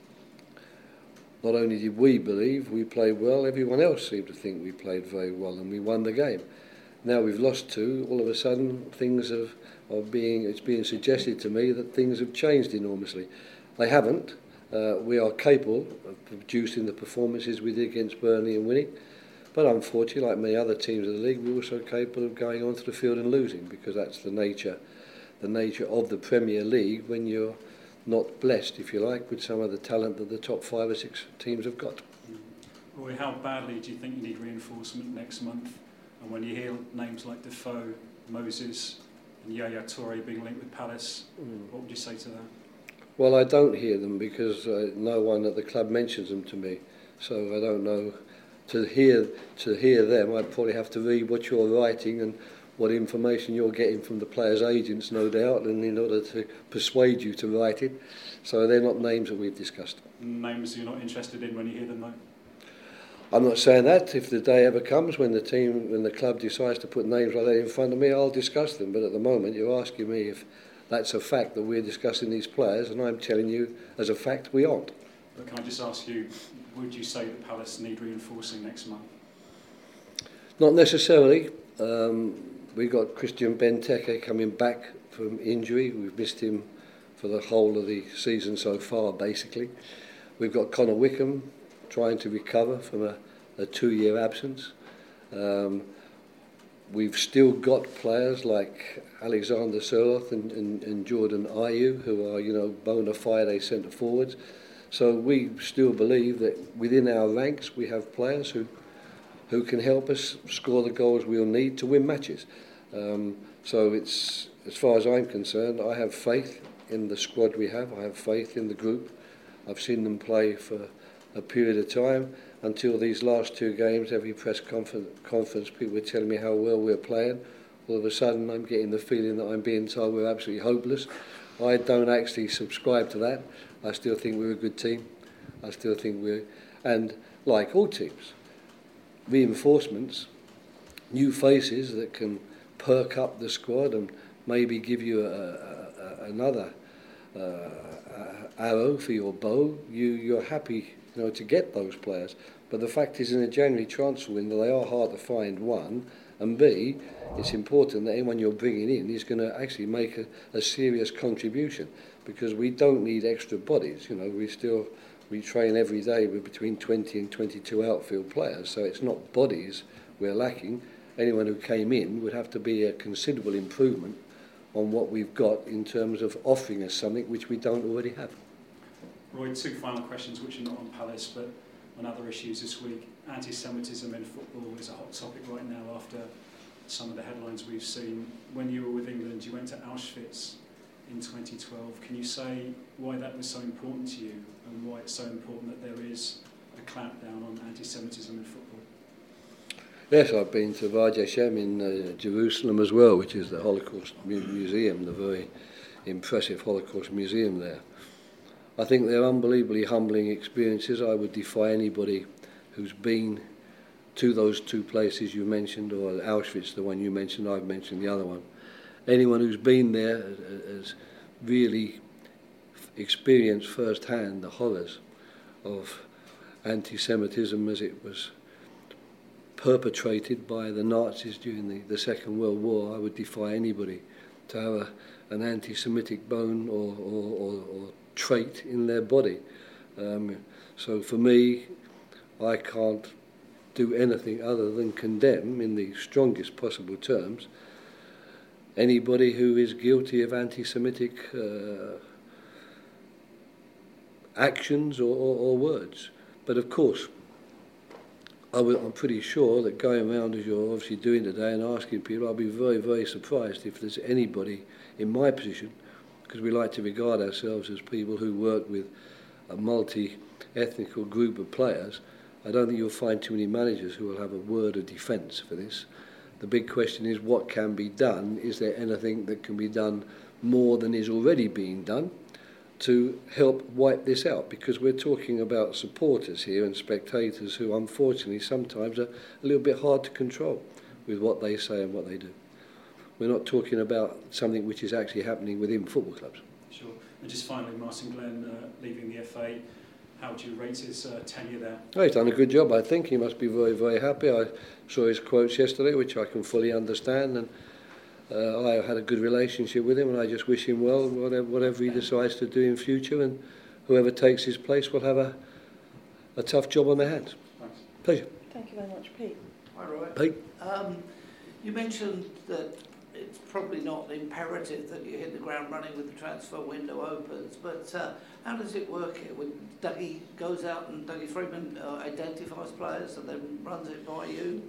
not only did we believe we played well, everyone else seemed to think we played very well and we won the game. Now we've lost two, all of a sudden things have, are being, it's being suggested to me that things have changed enormously. They haven't. Uh, we are capable of producing the performances we did against Burnley and winning. But unfortunately, like many other teams of the league, we're also capable of going onto the field and losing because that's the nature, the nature of the Premier League when you're not blessed, if you like, with some of the talent that the top five or six teams have got. Roy, how badly do you think you need reinforcement next month? And when you hear names like Defoe, Moses, and Yaya Toure being linked with Palace, mm. what would you say to that? Well, I don't hear them because uh, no one at the club mentions them to me, so I don't know. To hear to hear them, I'd probably have to read what you're writing and what information you're getting from the players' agents, no doubt, and in order to persuade you to write it. So they're not names that we've discussed. Names you're not interested in when you hear them, though? I'm not saying that. If the day ever comes when the team, when the club decides to put names like that in front of me, I'll discuss them. But at the moment, you're asking me if that's a fact that we're discussing these players, and I'm telling you, as a fact, we aren't. But can I just ask you, would you say that Palace need reinforcing next month? Not necessarily. Um, we've got Christian Benteke coming back from injury. We've missed him for the whole of the season so far, basically. We've got Connor Wickham trying to recover from a, a two-year absence. Um, we've still got players like Alexander Sorloth and, and, and Jordan Ayew, who are, you know, bona fide centre forwards. So we still believe that within our ranks we have players who who can help us score the goals we'll need to win matches. Um, so it's, as far as I'm concerned, I have faith in the squad we have. I have faith in the group. I've seen them play for a period of time. Until these last two games, every press conference, conference people were telling me how well we're playing. All of a sudden I'm getting the feeling that I'm being told we're absolutely hopeless. I don't actually subscribe to that. I still think we're a good team. I still think we're, and like all teams, reinforcements, new faces that can perk up the squad and maybe give you a, a, a, another uh, arrow for your bow. You, you're happy, you know, to get those players. But the fact is, in a January transfer window, they are hard to find, one, and B, it's important that anyone you're bringing in is going to actually make a, a serious contribution, because we don't need extra bodies. You know, we still we train every day with between twenty and twenty-two outfield players, so it's not bodies we're lacking. Anyone who came in would have to be a considerable improvement on what we've got in terms of offering us something which we don't already have. Roy, two final questions which are not on Palace but on other issues this week. Anti-Semitism in football is a hot topic right now after some of the headlines we've seen. When you were with England, you went to Auschwitz in twenty twelve. Can you say why that was so important to you and why it's so important that there is a clampdown on anti-Semitism in football? Yes, I've been to Yad Vashem in uh, Jerusalem as well, which is the Holocaust mu- Museum, the very impressive Holocaust Museum there. I think they're unbelievably humbling experiences. I would defy anybody who's been to those two places you mentioned, or Auschwitz, the one you mentioned, I've mentioned the other one. Anyone who's been there has really experienced firsthand the horrors of anti-Semitism as it was perpetrated by the Nazis during the, the Second World War. I would defy anybody to have a, an anti-Semitic bone or, or, or, or trait in their body. Um, so for me, I can't do anything other than condemn, in the strongest possible terms, anybody who is guilty of anti-Semitic uh, actions or, or, or words. But of course, I would, I'm pretty sure that going around as you're obviously doing today and asking people, I'll be very, very surprised if there's anybody in my position, because we like to regard ourselves as people who work with a multi-ethnical group of players. I don't think you'll find too many managers who will have a word of defence for this. The big question is what can be done. Is there anything that can be done more than is already being done to help wipe this out? Because we're talking about supporters here and spectators who unfortunately sometimes are a little bit hard to control with what they say and what they do. We're not talking about something which is actually happening within football clubs. Sure. And just finally, Martin Glenn uh, leaving the F A, how would you rate his uh, tenure there? Oh, he's done a good job, I think. He must be very, very happy. I saw his quotes yesterday, which I can fully understand, and uh, I had a good relationship with him, and I just wish him well, whatever, whatever he decides to do in future, and whoever takes his place will have a, a tough job on their hands. Thanks. Pleasure. Thank you very much, Pete. Hi, Roy. Pete. Um, you mentioned that it's probably not imperative that you hit the ground running with the transfer window opens, but uh, how does it work here when Dougie goes out and Dougie Freedman uh, identifies players and then runs it by you?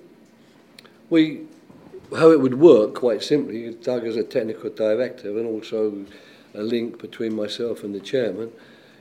We, how it would work, quite simply, Doug is a technical director and also a link between myself and the chairman.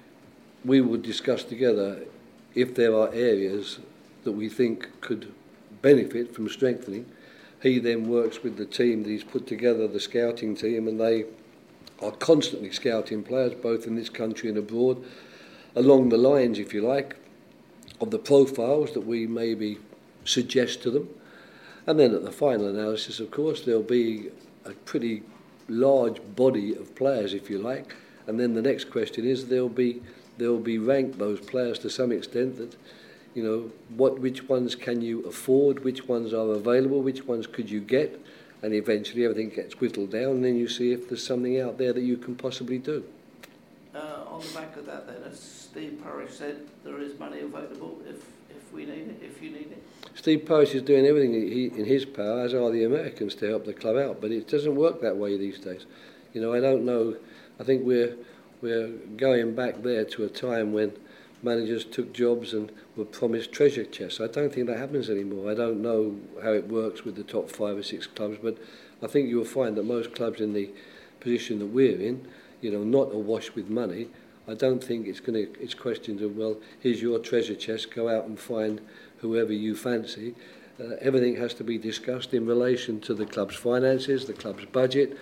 We would discuss together if there are areas that we think could benefit from strengthening. He then works with the team that he's put together, the scouting team, and they are constantly scouting players, both in this country and abroad, along the lines, if you like, of the profiles that we maybe suggest to them. And then at the final analysis, of course, there'll be a pretty large body of players, if you like, and then the next question is there'll be there'll be ranked those players to some extent that, you know, what which ones can you afford, which ones are available, which ones could you get, and eventually everything gets whittled down, and then you see if there's something out there that you can possibly do. Uh, on the back of that, then, as Steve Parish said, there is money available if, if we need it, if you need it. Steve Parish is doing everything he, in his power, as are the Americans, to help the club out, but it doesn't work that way these days. You know, I don't know. I think we're we're going back there to a time when managers took jobs and were promised treasure chests. I don't think that happens anymore. I don't know how it works with the top five or six clubs, but I think you'll find that most clubs in the position that we're in, you know, not awash with money, I don't think it's going to. It's questions of, well, here's your treasure chest. Go out and find whoever you fancy. Uh, everything has to be discussed in relation to the club's finances, the club's budget,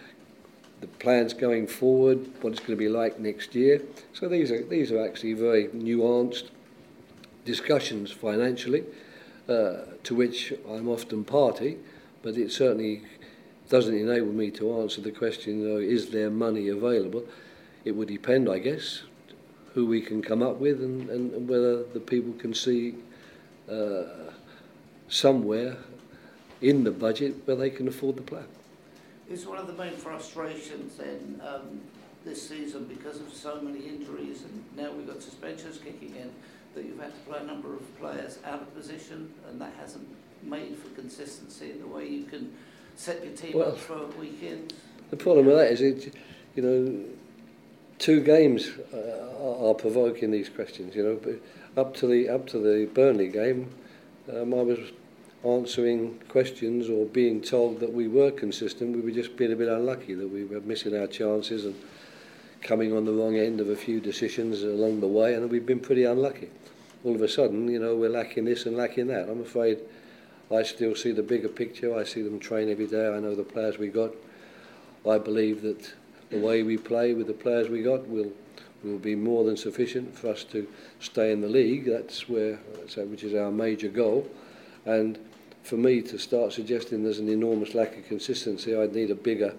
the plans going forward, what it's going to be like next year. So these are these are actually very nuanced discussions financially, uh, to which I'm often party, but it certainly doesn't enable me to answer the question, you know, is there money available? It would depend, I guess, who we can come up with and, and whether the people can see uh, somewhere in the budget where they can afford the plan. Is one of the main frustrations then um, this season, because of so many injuries and now we've got suspensions kicking in, that you've had to play a number of players out of position, and that hasn't made for consistency in the way you can set your team well, up for weekends? The problem with that is, it, you know, two games uh, are provoking these questions. You know, but up to the up to the Burnley game, um, I was answering questions or being told that we were consistent. We were just being a bit unlucky, that we were missing our chances and coming on the wrong end of a few decisions along the way, and we've been pretty unlucky. All of a sudden, you know, we're lacking this and lacking that. I'm afraid I still see the bigger picture. I see them train every day. I know the players we got. I believe that the way we play with the players we got will will be more than sufficient for us to stay in the league. That's where, which is our major goal. And for me to start suggesting there's an enormous lack of consistency, I'd need a bigger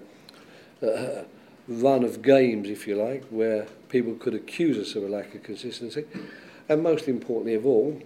uh, run of games, if you like, where people could accuse us of a lack of consistency. And most importantly of all,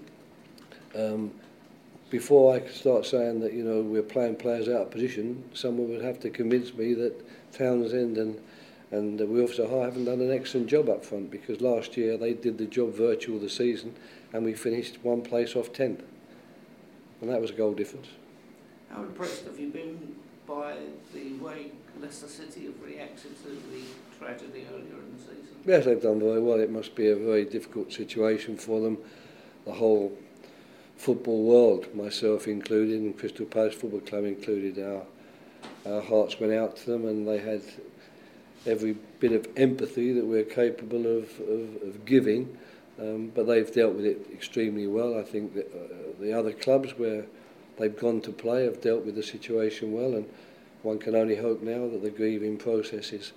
um, before I could start saying that, you know, we're playing players out of position, someone would have to convince me that Townsend and and the Wilfs High haven't done an excellent job up front, because last year they did the job virtual the season and we finished one place off tenth. And that was a goal difference. How impressed have you been by the way Leicester City have reacted to the tragedy earlier in the season? Yes, they've done very well. It must be a very difficult situation for them. The whole football world, myself included, and Crystal Palace Football Club included, our, our hearts went out to them, and they had every bit of empathy that we're capable of, of, of giving. Um, but they've dealt with it extremely well. I think that uh, the other clubs where they've gone to play have dealt with the situation well, and one can only hope now that the grieving process is,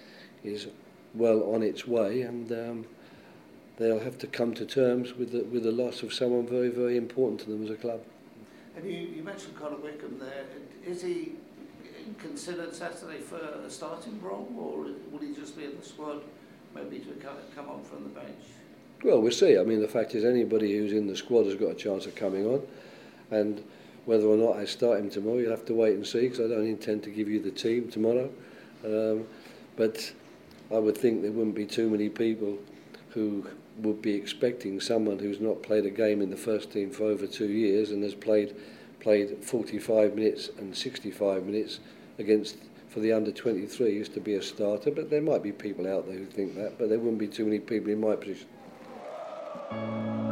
is well on its way, and um, they'll have to come to terms with the, with the loss of someone very, very important to them as a club. And you, you mentioned Conor Wickham there. Is he considered Saturday for a starting role, or will he just be in the squad, maybe to come on from the bench? Well, we'll see. I mean, the fact is, anybody who's in the squad has got a chance of coming on, and whether or not I start him tomorrow, you'll have to wait and see, because I don't intend to give you the team tomorrow. Um, but I would think there wouldn't be too many people who would be expecting someone who's not played a game in the first team for over two years and has played played forty-five minutes and sixty-five minutes against for the under twenty-threes to be a starter. But there might be people out there who think that, but there wouldn't be too many people in my position.